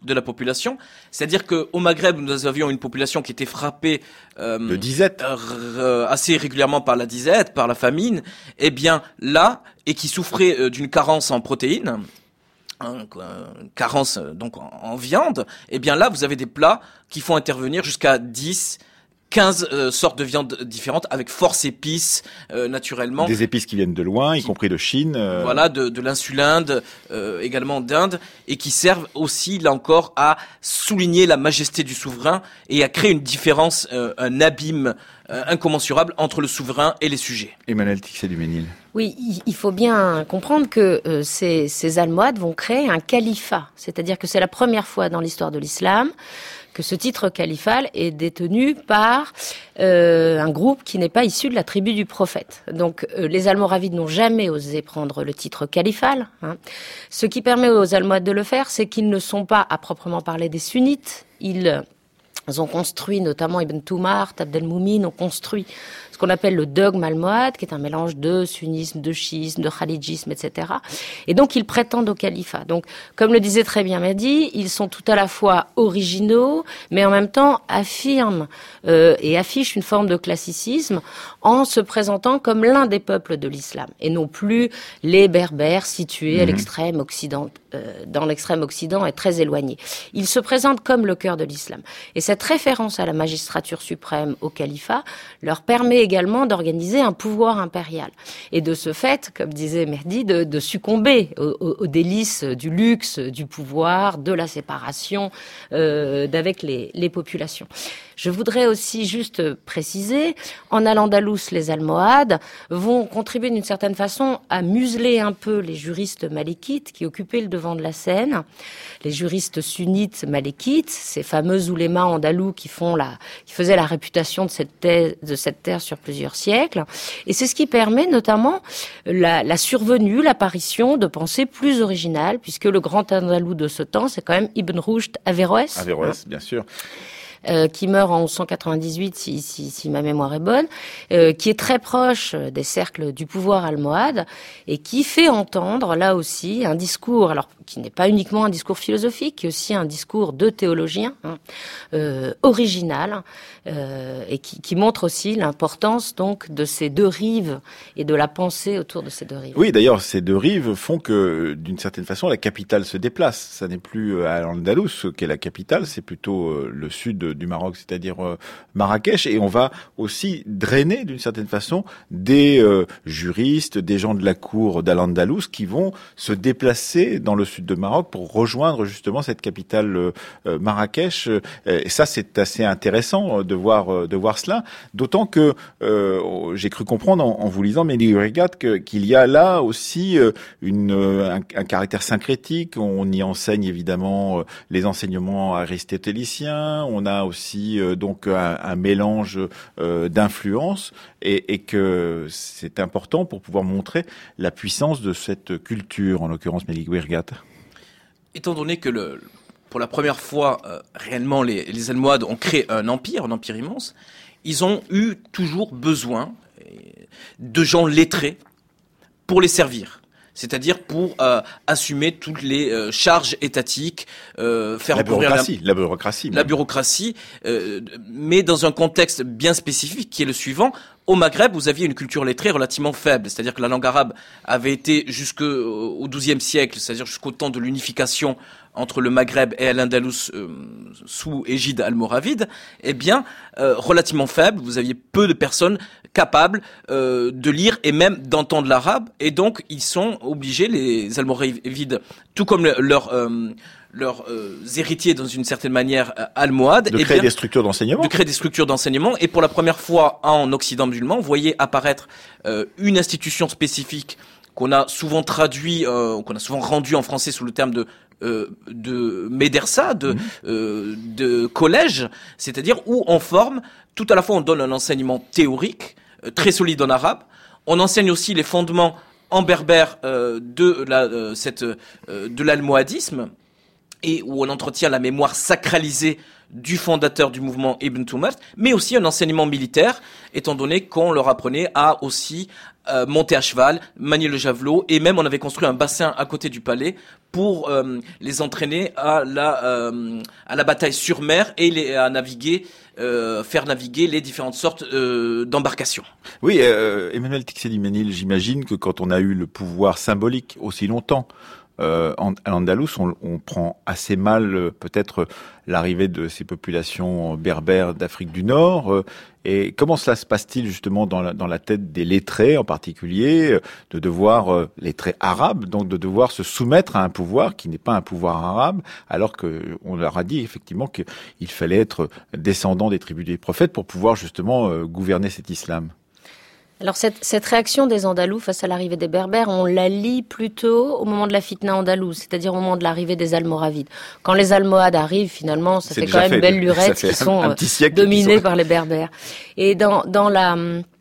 de la population. C'est-à-dire qu'au Maghreb, nous avions une population qui était frappée euh, de disette euh, assez régulièrement par la disette, par la famine. Eh bien là, et qui souffrait euh, d'une carence en protéines, hein, une carence donc en, en viande. Eh bien là, vous avez des plats qui font intervenir jusqu'à dix quinze euh, sortes de viandes différentes avec force épices, euh, naturellement. Des épices qui viennent de loin, y compris de Chine. Euh... Voilà, de, de l'insulinde, euh, également d'Inde, et qui servent aussi, là encore, à souligner la majesté du souverain et à créer une différence, euh, un abîme euh, incommensurable entre le souverain et les sujets. Emmanuel Tixet-Duménil. Oui, il faut bien comprendre que euh, ces, ces Almohades vont créer un califat, c'est-à-dire que c'est la première fois dans l'histoire de l'islam que ce titre califal est détenu par euh, un groupe qui n'est pas issu de la tribu du prophète. Donc euh, les Almoravides n'ont jamais osé prendre le titre califal. Hein. Ce qui permet aux Almohades de le faire, c'est qu'ils ne sont pas à proprement parler des sunnites. Ils Ils ont construit, notamment Ibn Toumar, Abdel Moumin, ont construit ce qu'on appelle le dogme almohade, qui est un mélange de sunnisme, de chiisme, de khalidjisme, et cetera. Et donc, ils prétendent au califat. Donc, comme le disait très bien Mehdi, ils sont tout à la fois originaux, mais en même temps affirment euh, et affichent une forme de classicisme en se présentant comme l'un des peuples de l'islam, et non plus les berbères situés mmh. à l'extrême occident, euh, dans l'extrême occident et très éloignés. Ils se présentent comme le cœur de l'islam. Et cette référence à la magistrature suprême, au califat, leur permet également d'organiser un pouvoir impérial. Et de ce fait, comme disait Mehdi, de, de succomber aux, aux, aux délices du luxe, du pouvoir, de la séparation euh, d'avec les, les populations. Je voudrais aussi juste préciser, en Al-Andalus, les Almohades vont contribuer d'une certaine façon à museler un peu les juristes malékites qui occupaient le devant de la scène. Les juristes sunnites malékites, ces fameux oulémas andalous qui font la, qui faisaient la réputation de cette terre, de cette terre sur plusieurs siècles. Et c'est ce qui permet notamment la, la survenue, l'apparition de pensées plus originales, puisque le grand andalou de ce temps, c'est quand même Ibn Rushd Averroès. Averroès, bien sûr. Euh, qui meurt en onze cent quatre-vingt-dix-huit, si, si, si ma mémoire est bonne, euh, qui est très proche des cercles du pouvoir almohade et qui fait entendre, là aussi, un discours, alors qui n'est pas uniquement un discours philosophique, qui est aussi un discours de théologien, hein, euh, original, euh, et qui, qui montre aussi l'importance donc de ces deux rives et de la pensée autour de ces deux rives. Oui, d'ailleurs, ces deux rives font que, d'une certaine façon, la capitale se déplace. Ça n'est plus à Al-Andalus qui est la capitale, c'est plutôt euh, le sud du Maroc, c'est-à-dire euh, Marrakech, et on va aussi drainer d'une certaine façon des euh, juristes, des gens de la cour d'Al-Andalus qui vont se déplacer dans le sud de Maroc pour rejoindre justement cette capitale euh, euh, Marrakech. Et ça, c'est assez intéressant de voir euh, de voir cela, d'autant que euh, j'ai cru comprendre en, en vous lisant Mehdi Ouirghat que qu'il y a là aussi euh, une un, un caractère syncrétique. On y enseigne évidemment euh, les enseignements aristotéliciens. On a aussi euh, donc un, un mélange euh, d'influences et, et que c'est important pour pouvoir montrer la puissance de cette culture, en l'occurrence Mehdi Ouirghat. Étant donné que le, pour la première fois, euh, réellement, les, les Almohades ont créé un empire, un empire immense, ils ont eu toujours besoin de gens lettrés pour les servir. C'est-à-dire pour euh, assumer toutes les euh, charges étatiques, euh, faire la bureaucratie, la, la bureaucratie, la bureaucratie, euh, mais dans un contexte bien spécifique qui est le suivant. Au Maghreb, vous aviez une culture lettrée relativement faible, c'est-à-dire que la langue arabe avait été jusqu'au douzième siècle, c'est-à-dire jusqu'au temps de l'unification entre le Maghreb et l'Andalus euh, sous égide almoravide, eh bien, euh, relativement faible. Vous aviez peu de personnes capables euh, de lire et même d'entendre l'arabe, et donc ils sont obligés, les Almoravides, tout comme le, leur euh, leurs euh, héritiers dans une certaine manière euh, almohades, de créer bien, des structures d'enseignement, de créer des structures d'enseignement, et pour la première fois en Occident musulman, vous voyez apparaître euh, une institution spécifique qu'on a souvent traduit, euh, qu'on a souvent rendu en français sous le terme de euh, de médersa, de mmh. euh, de collège, c'est-à-dire où on forme, tout à la fois on donne un enseignement théorique euh, très solide en arabe, on enseigne aussi les fondements en berbère euh, de la euh, cette euh, de l'almohadisme. et où on entretient la mémoire sacralisée du fondateur du mouvement Ibn Tumart, mais aussi un enseignement militaire, étant donné qu'on leur apprenait à aussi euh, monter à cheval, manier le javelot, et même on avait construit un bassin à côté du palais pour euh, les entraîner à la euh, à la bataille sur mer et les, à naviguer, euh, faire naviguer les différentes sortes euh, d'embarcations. Oui, euh, Emmanuel Tixédi-Ménil, j'imagine que quand on a eu le pouvoir symbolique aussi longtemps, Euh, en, à l'Andalous, on, on prend assez mal euh, peut-être l'arrivée de ces populations berbères d'Afrique du Nord. Euh, et comment cela se passe-t-il justement dans la, dans la tête des lettrés en particulier, euh, de devoir, euh, lettrés arabes, donc de devoir se soumettre à un pouvoir qui n'est pas un pouvoir arabe, alors que on leur a dit effectivement qu'il fallait être descendant des tribus des prophètes pour pouvoir justement euh, gouverner cet islam? Alors cette, cette réaction des Andalous face à l'arrivée des Berbères, on la lit plutôt au moment de la fitna andalouse, c'est-à-dire au moment de l'arrivée des Almoravides. Quand les Almohades arrivent, finalement, ça fait quand même fait, belle lurette qui sont dominés par les Berbères. Et dans, dans la...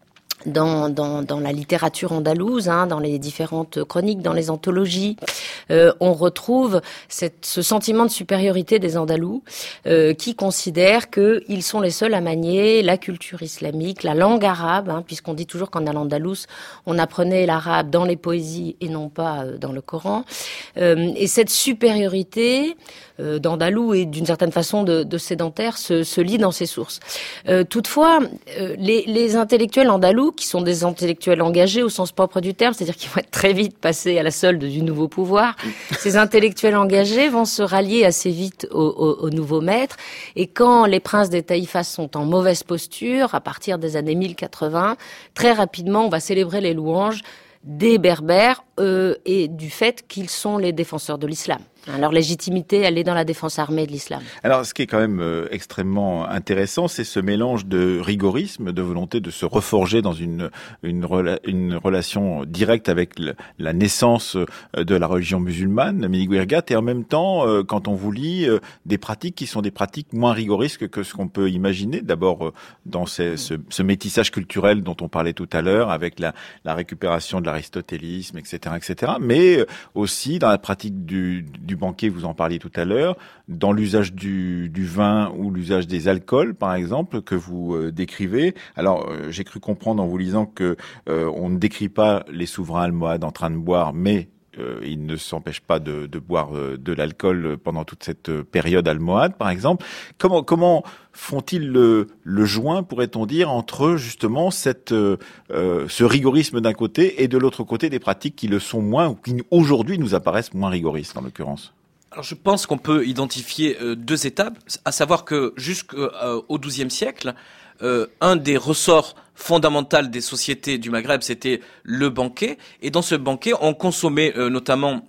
Dans, dans, dans la littérature andalouse, hein, dans les différentes chroniques, dans les anthologies, euh, on retrouve cette, ce sentiment de supériorité des Andalous euh, qui considèrent qu'ils sont les seuls à manier la culture islamique, la langue arabe, hein, puisqu'on dit toujours qu'en Al-Andalus, on apprenait l'arabe dans les poésies et non pas euh, dans le Coran. Euh, et cette supériorité euh, d'Andalous et d'une certaine façon de, de sédentaires se, se lit dans ces sources. Euh, toutefois, euh, les, les intellectuels andalous qui sont des intellectuels engagés au sens propre du terme, c'est-à-dire qu'ils vont être très vite passés à la solde du nouveau pouvoir. Ces intellectuels engagés vont se rallier assez vite au, au, au nouveau maître. Et quand les princes des Taïfas sont en mauvaise posture, à partir des années mille quatre-vingts, très rapidement, on va célébrer les louanges des Berbères euh, et du fait qu'ils sont les défenseurs de l'islam. Leur légitimité, elle est dans la défense armée de l'islam. Alors, ce qui est quand même euh, extrêmement intéressant, c'est ce mélange de rigorisme, de volonté de se reforger dans une une, rela- une relation directe avec le, la naissance de la religion musulmane, Miniguirgat, et en même temps, euh, quand on vous lit, euh, des pratiques qui sont des pratiques moins rigoristes que, que ce qu'on peut imaginer. D'abord, euh, dans ces, ce, ce métissage culturel dont on parlait tout à l'heure, avec la, la récupération de l'aristotélisme, et cetera, et cetera, mais aussi dans la pratique du, du du banquet, vous en parliez tout à l'heure, dans l'usage du, du vin ou l'usage des alcools, par exemple, que vous euh, décrivez. Alors, euh, j'ai cru comprendre en vous lisant que euh, on ne décrit pas les souverains almohades en train de boire, mais euh, ils ne s'empêchent pas de, de boire euh, de l'alcool pendant toute cette période almohade, par exemple. Comment, comment font-ils le, le joint, pourrait-on dire, entre justement cette, euh, ce rigorisme d'un côté et de l'autre côté des pratiques qui le sont moins ou qui aujourd'hui nous apparaissent moins rigoristes, en l'occurrence? Alors je pense qu'on peut identifier euh, deux étapes, à savoir que jusqu'au douzième siècle, euh, un des ressorts fondamentaux des sociétés du Maghreb, c'était le banquet. Et dans ce banquet, on consommait euh, notamment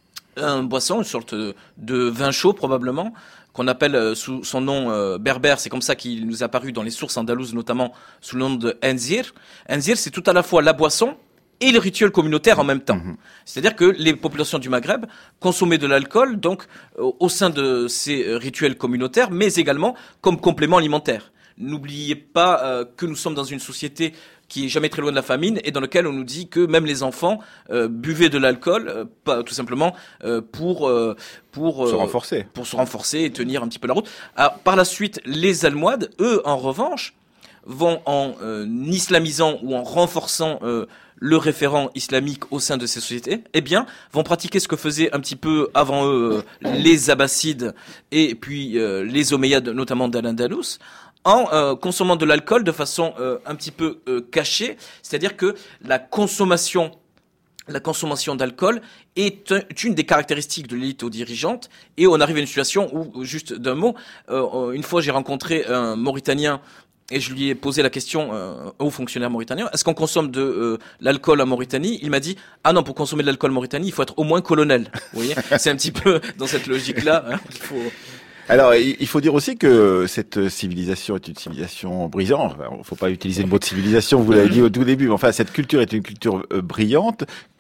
un boisson, une sorte de vin chaud probablement, qu'on appelle euh, sous son nom euh, berbère. C'est comme ça qu'il nous est apparu dans les sources andalouses, notamment sous le nom de enzir. Enzir, c'est tout à la fois la boisson et le rituel communautaire en même temps. Mmh. C'est-à-dire que les populations du Maghreb consommaient de l'alcool, donc euh, au sein de ces euh, rituels communautaires, mais également comme complément alimentaire. N'oubliez pas euh, que nous sommes dans une société qui est jamais très loin de la famine et dans lequel on nous dit que même les enfants euh, buvaient de l'alcool, euh, pas, tout simplement euh, pour euh, pour euh, se renforcer, pour se renforcer et tenir un petit peu la route. Alors, par la suite, les Almohades, eux, en revanche, vont en euh, islamisant ou en renforçant euh, le référent islamique au sein de ces sociétés, eh bien, vont pratiquer ce que faisaient un petit peu avant eux euh, les Abbassides et puis euh, les Omeyyades, notamment d'Al-Andalus, en euh, consommant de l'alcool de façon euh, un petit peu euh, cachée, c'est-à-dire que la consommation, la consommation d'alcool est, un, est une des caractéristiques de l'élite dirigeante, et on arrive à une situation où, juste d'un mot, euh, une fois j'ai rencontré un Mauritanien et je lui ai posé la question euh, au fonctionnaire mauritanien, est-ce qu'on consomme de euh, l'alcool en Mauritanie? Il m'a dit, ah non, pour consommer de l'alcool en Mauritanie, il faut être au moins colonel. Vous voyez, c'est un petit peu dans cette logique-là. Hein, il faut... Alors, il faut dire aussi que cette civilisation est une civilisation brillante. Il ne faut pas utiliser le mot de civilisation, vous l'avez dit au tout début. Mais enfin, cette culture est une culture brillante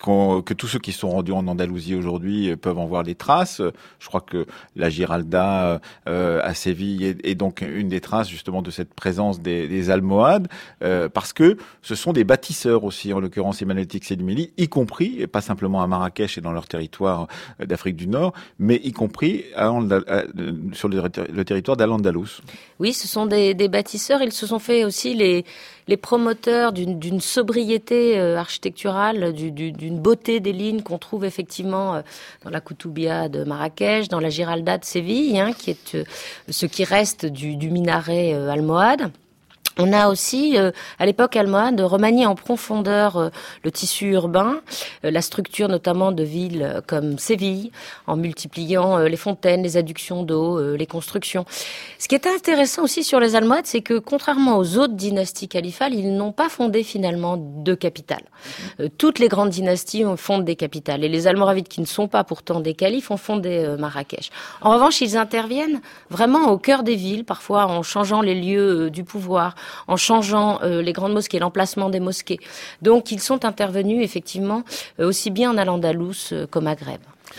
que tous ceux qui sont rendus en Andalousie aujourd'hui peuvent en voir les traces. Je crois que la Giralda euh, à Séville est, est donc une des traces justement de cette présence des, des Almohades, euh, parce que ce sont des bâtisseurs aussi, en l'occurrence Emmanuel Tixet-Duménil, y compris, et pas simplement à Marrakech et dans leur territoire d'Afrique du Nord, mais y compris à Andal- à, sur le, le territoire d'Al-Andalus. Oui, ce sont des, des bâtisseurs. Ils se sont fait aussi les, les promoteurs d'une, d'une sobriété euh, architecturale, du, du, d'une beauté des lignes qu'on trouve effectivement euh, dans la Koutoubia de Marrakech, dans la Giralda de Séville, hein, qui est euh, ce qui reste du, du minaret euh, almohade. On a aussi, euh, à l'époque almohade, remanié en profondeur euh, le tissu urbain, euh, la structure notamment de villes euh, comme Séville, en multipliant euh, les fontaines, les adductions d'eau, euh, les constructions. Ce qui est intéressant aussi sur les Almohades, c'est que contrairement aux autres dynasties califales, ils n'ont pas fondé finalement de capitale. Euh, toutes les grandes dynasties ont fondé des capitales, et les Almoravides, qui ne sont pas pourtant des califes, ont fondé euh, Marrakech. En revanche, ils interviennent vraiment au cœur des villes, parfois en changeant les lieux euh, du pouvoir, en changeant euh, les grandes mosquées, l'emplacement des mosquées. Donc ils sont intervenus effectivement euh, aussi bien en Al-Andalus euh, qu'au Maghreb.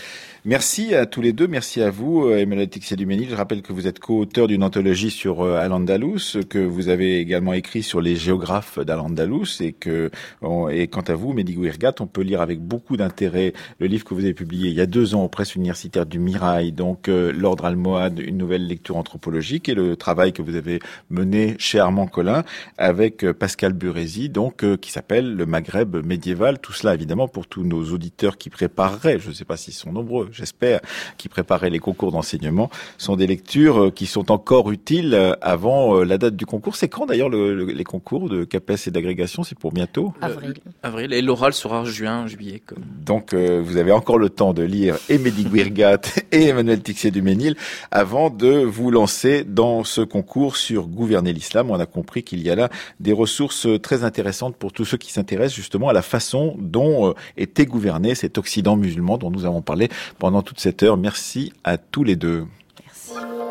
Merci à tous les deux, merci à vous, Emmanuel Tixet-Duménil. Je rappelle que vous êtes co-auteur d'une anthologie sur Al-Andalus, que vous avez également écrit sur les géographes d'Al-Andalus, et que, et quant à vous, Mehdi Gouirgate, on peut lire avec beaucoup d'intérêt le livre que vous avez publié il y a deux ans aux presses universitaires du Mirail, donc euh, l'ordre almohade, une nouvelle lecture anthropologique, et le travail que vous avez mené chez Armand Collin avec euh, Pascal Burési, donc euh, qui s'appelle Le Maghreb médiéval. Tout cela évidemment pour tous nos auditeurs qui prépareraient, je ne sais pas s'ils sont nombreux, j'espère, qui préparaient les concours d'enseignement, sont des lectures qui sont encore utiles avant la date du concours. C'est quand d'ailleurs le, le, les concours de CAPES et d'agrégation? C'est pour bientôt? Avril. Avril, et l'oral sera juin, juillet. Comme... Donc euh, vous avez encore le temps de lire et Mehdi Gouirgate et Emmanuel Tixet-Duménil avant de vous lancer dans ce concours sur gouverner l'islam. On a compris qu'il y a là des ressources très intéressantes pour tous ceux qui s'intéressent justement à la façon dont euh, était gouverné cet Occident musulman dont nous avons parlé pendant toute cette heure. Merci à tous les deux. Merci.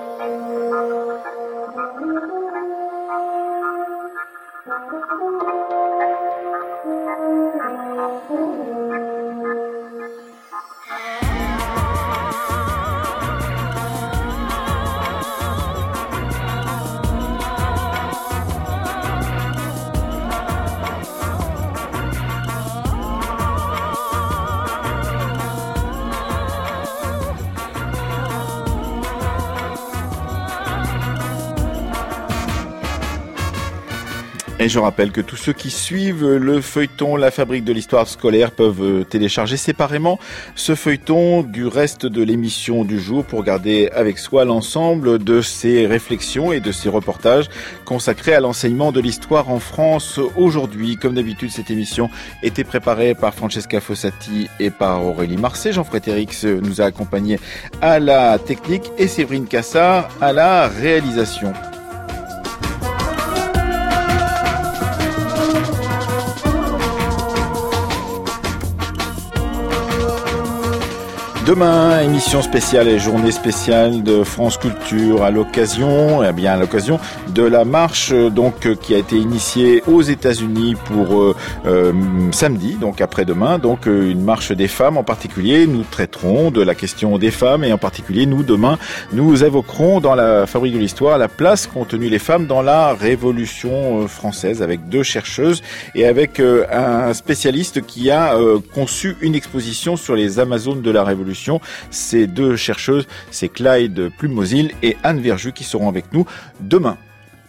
Et je rappelle que tous ceux qui suivent le feuilleton La Fabrique de l'Histoire scolaire peuvent télécharger séparément ce feuilleton du reste de l'émission du jour pour garder avec soi l'ensemble de ces réflexions et de ces reportages consacrés à l'enseignement de l'histoire en France aujourd'hui. Comme d'habitude, cette émission était préparée par Francesca Fossati et par Aurélie Marseille. Jean-Frédéric nous a accompagnés à la technique et Séverine Cassard à la réalisation. Demain, émission spéciale et journée spéciale de France Culture à l'occasion, eh bien à l'occasion de la marche donc qui a été initiée aux États-Unis pour euh, euh, samedi, donc après-demain, donc euh, une marche des femmes en particulier. Nous traiterons de la question des femmes et en particulier nous demain nous évoquerons dans la Fabrique de l'Histoire la place qu'ont tenue les femmes dans la Révolution française avec deux chercheuses et avec euh, un spécialiste qui a euh, conçu une exposition sur les Amazones de la Révolution. Ces deux chercheuses, c'est Clyde Plumosil et Anne Verjus qui seront avec nous demain.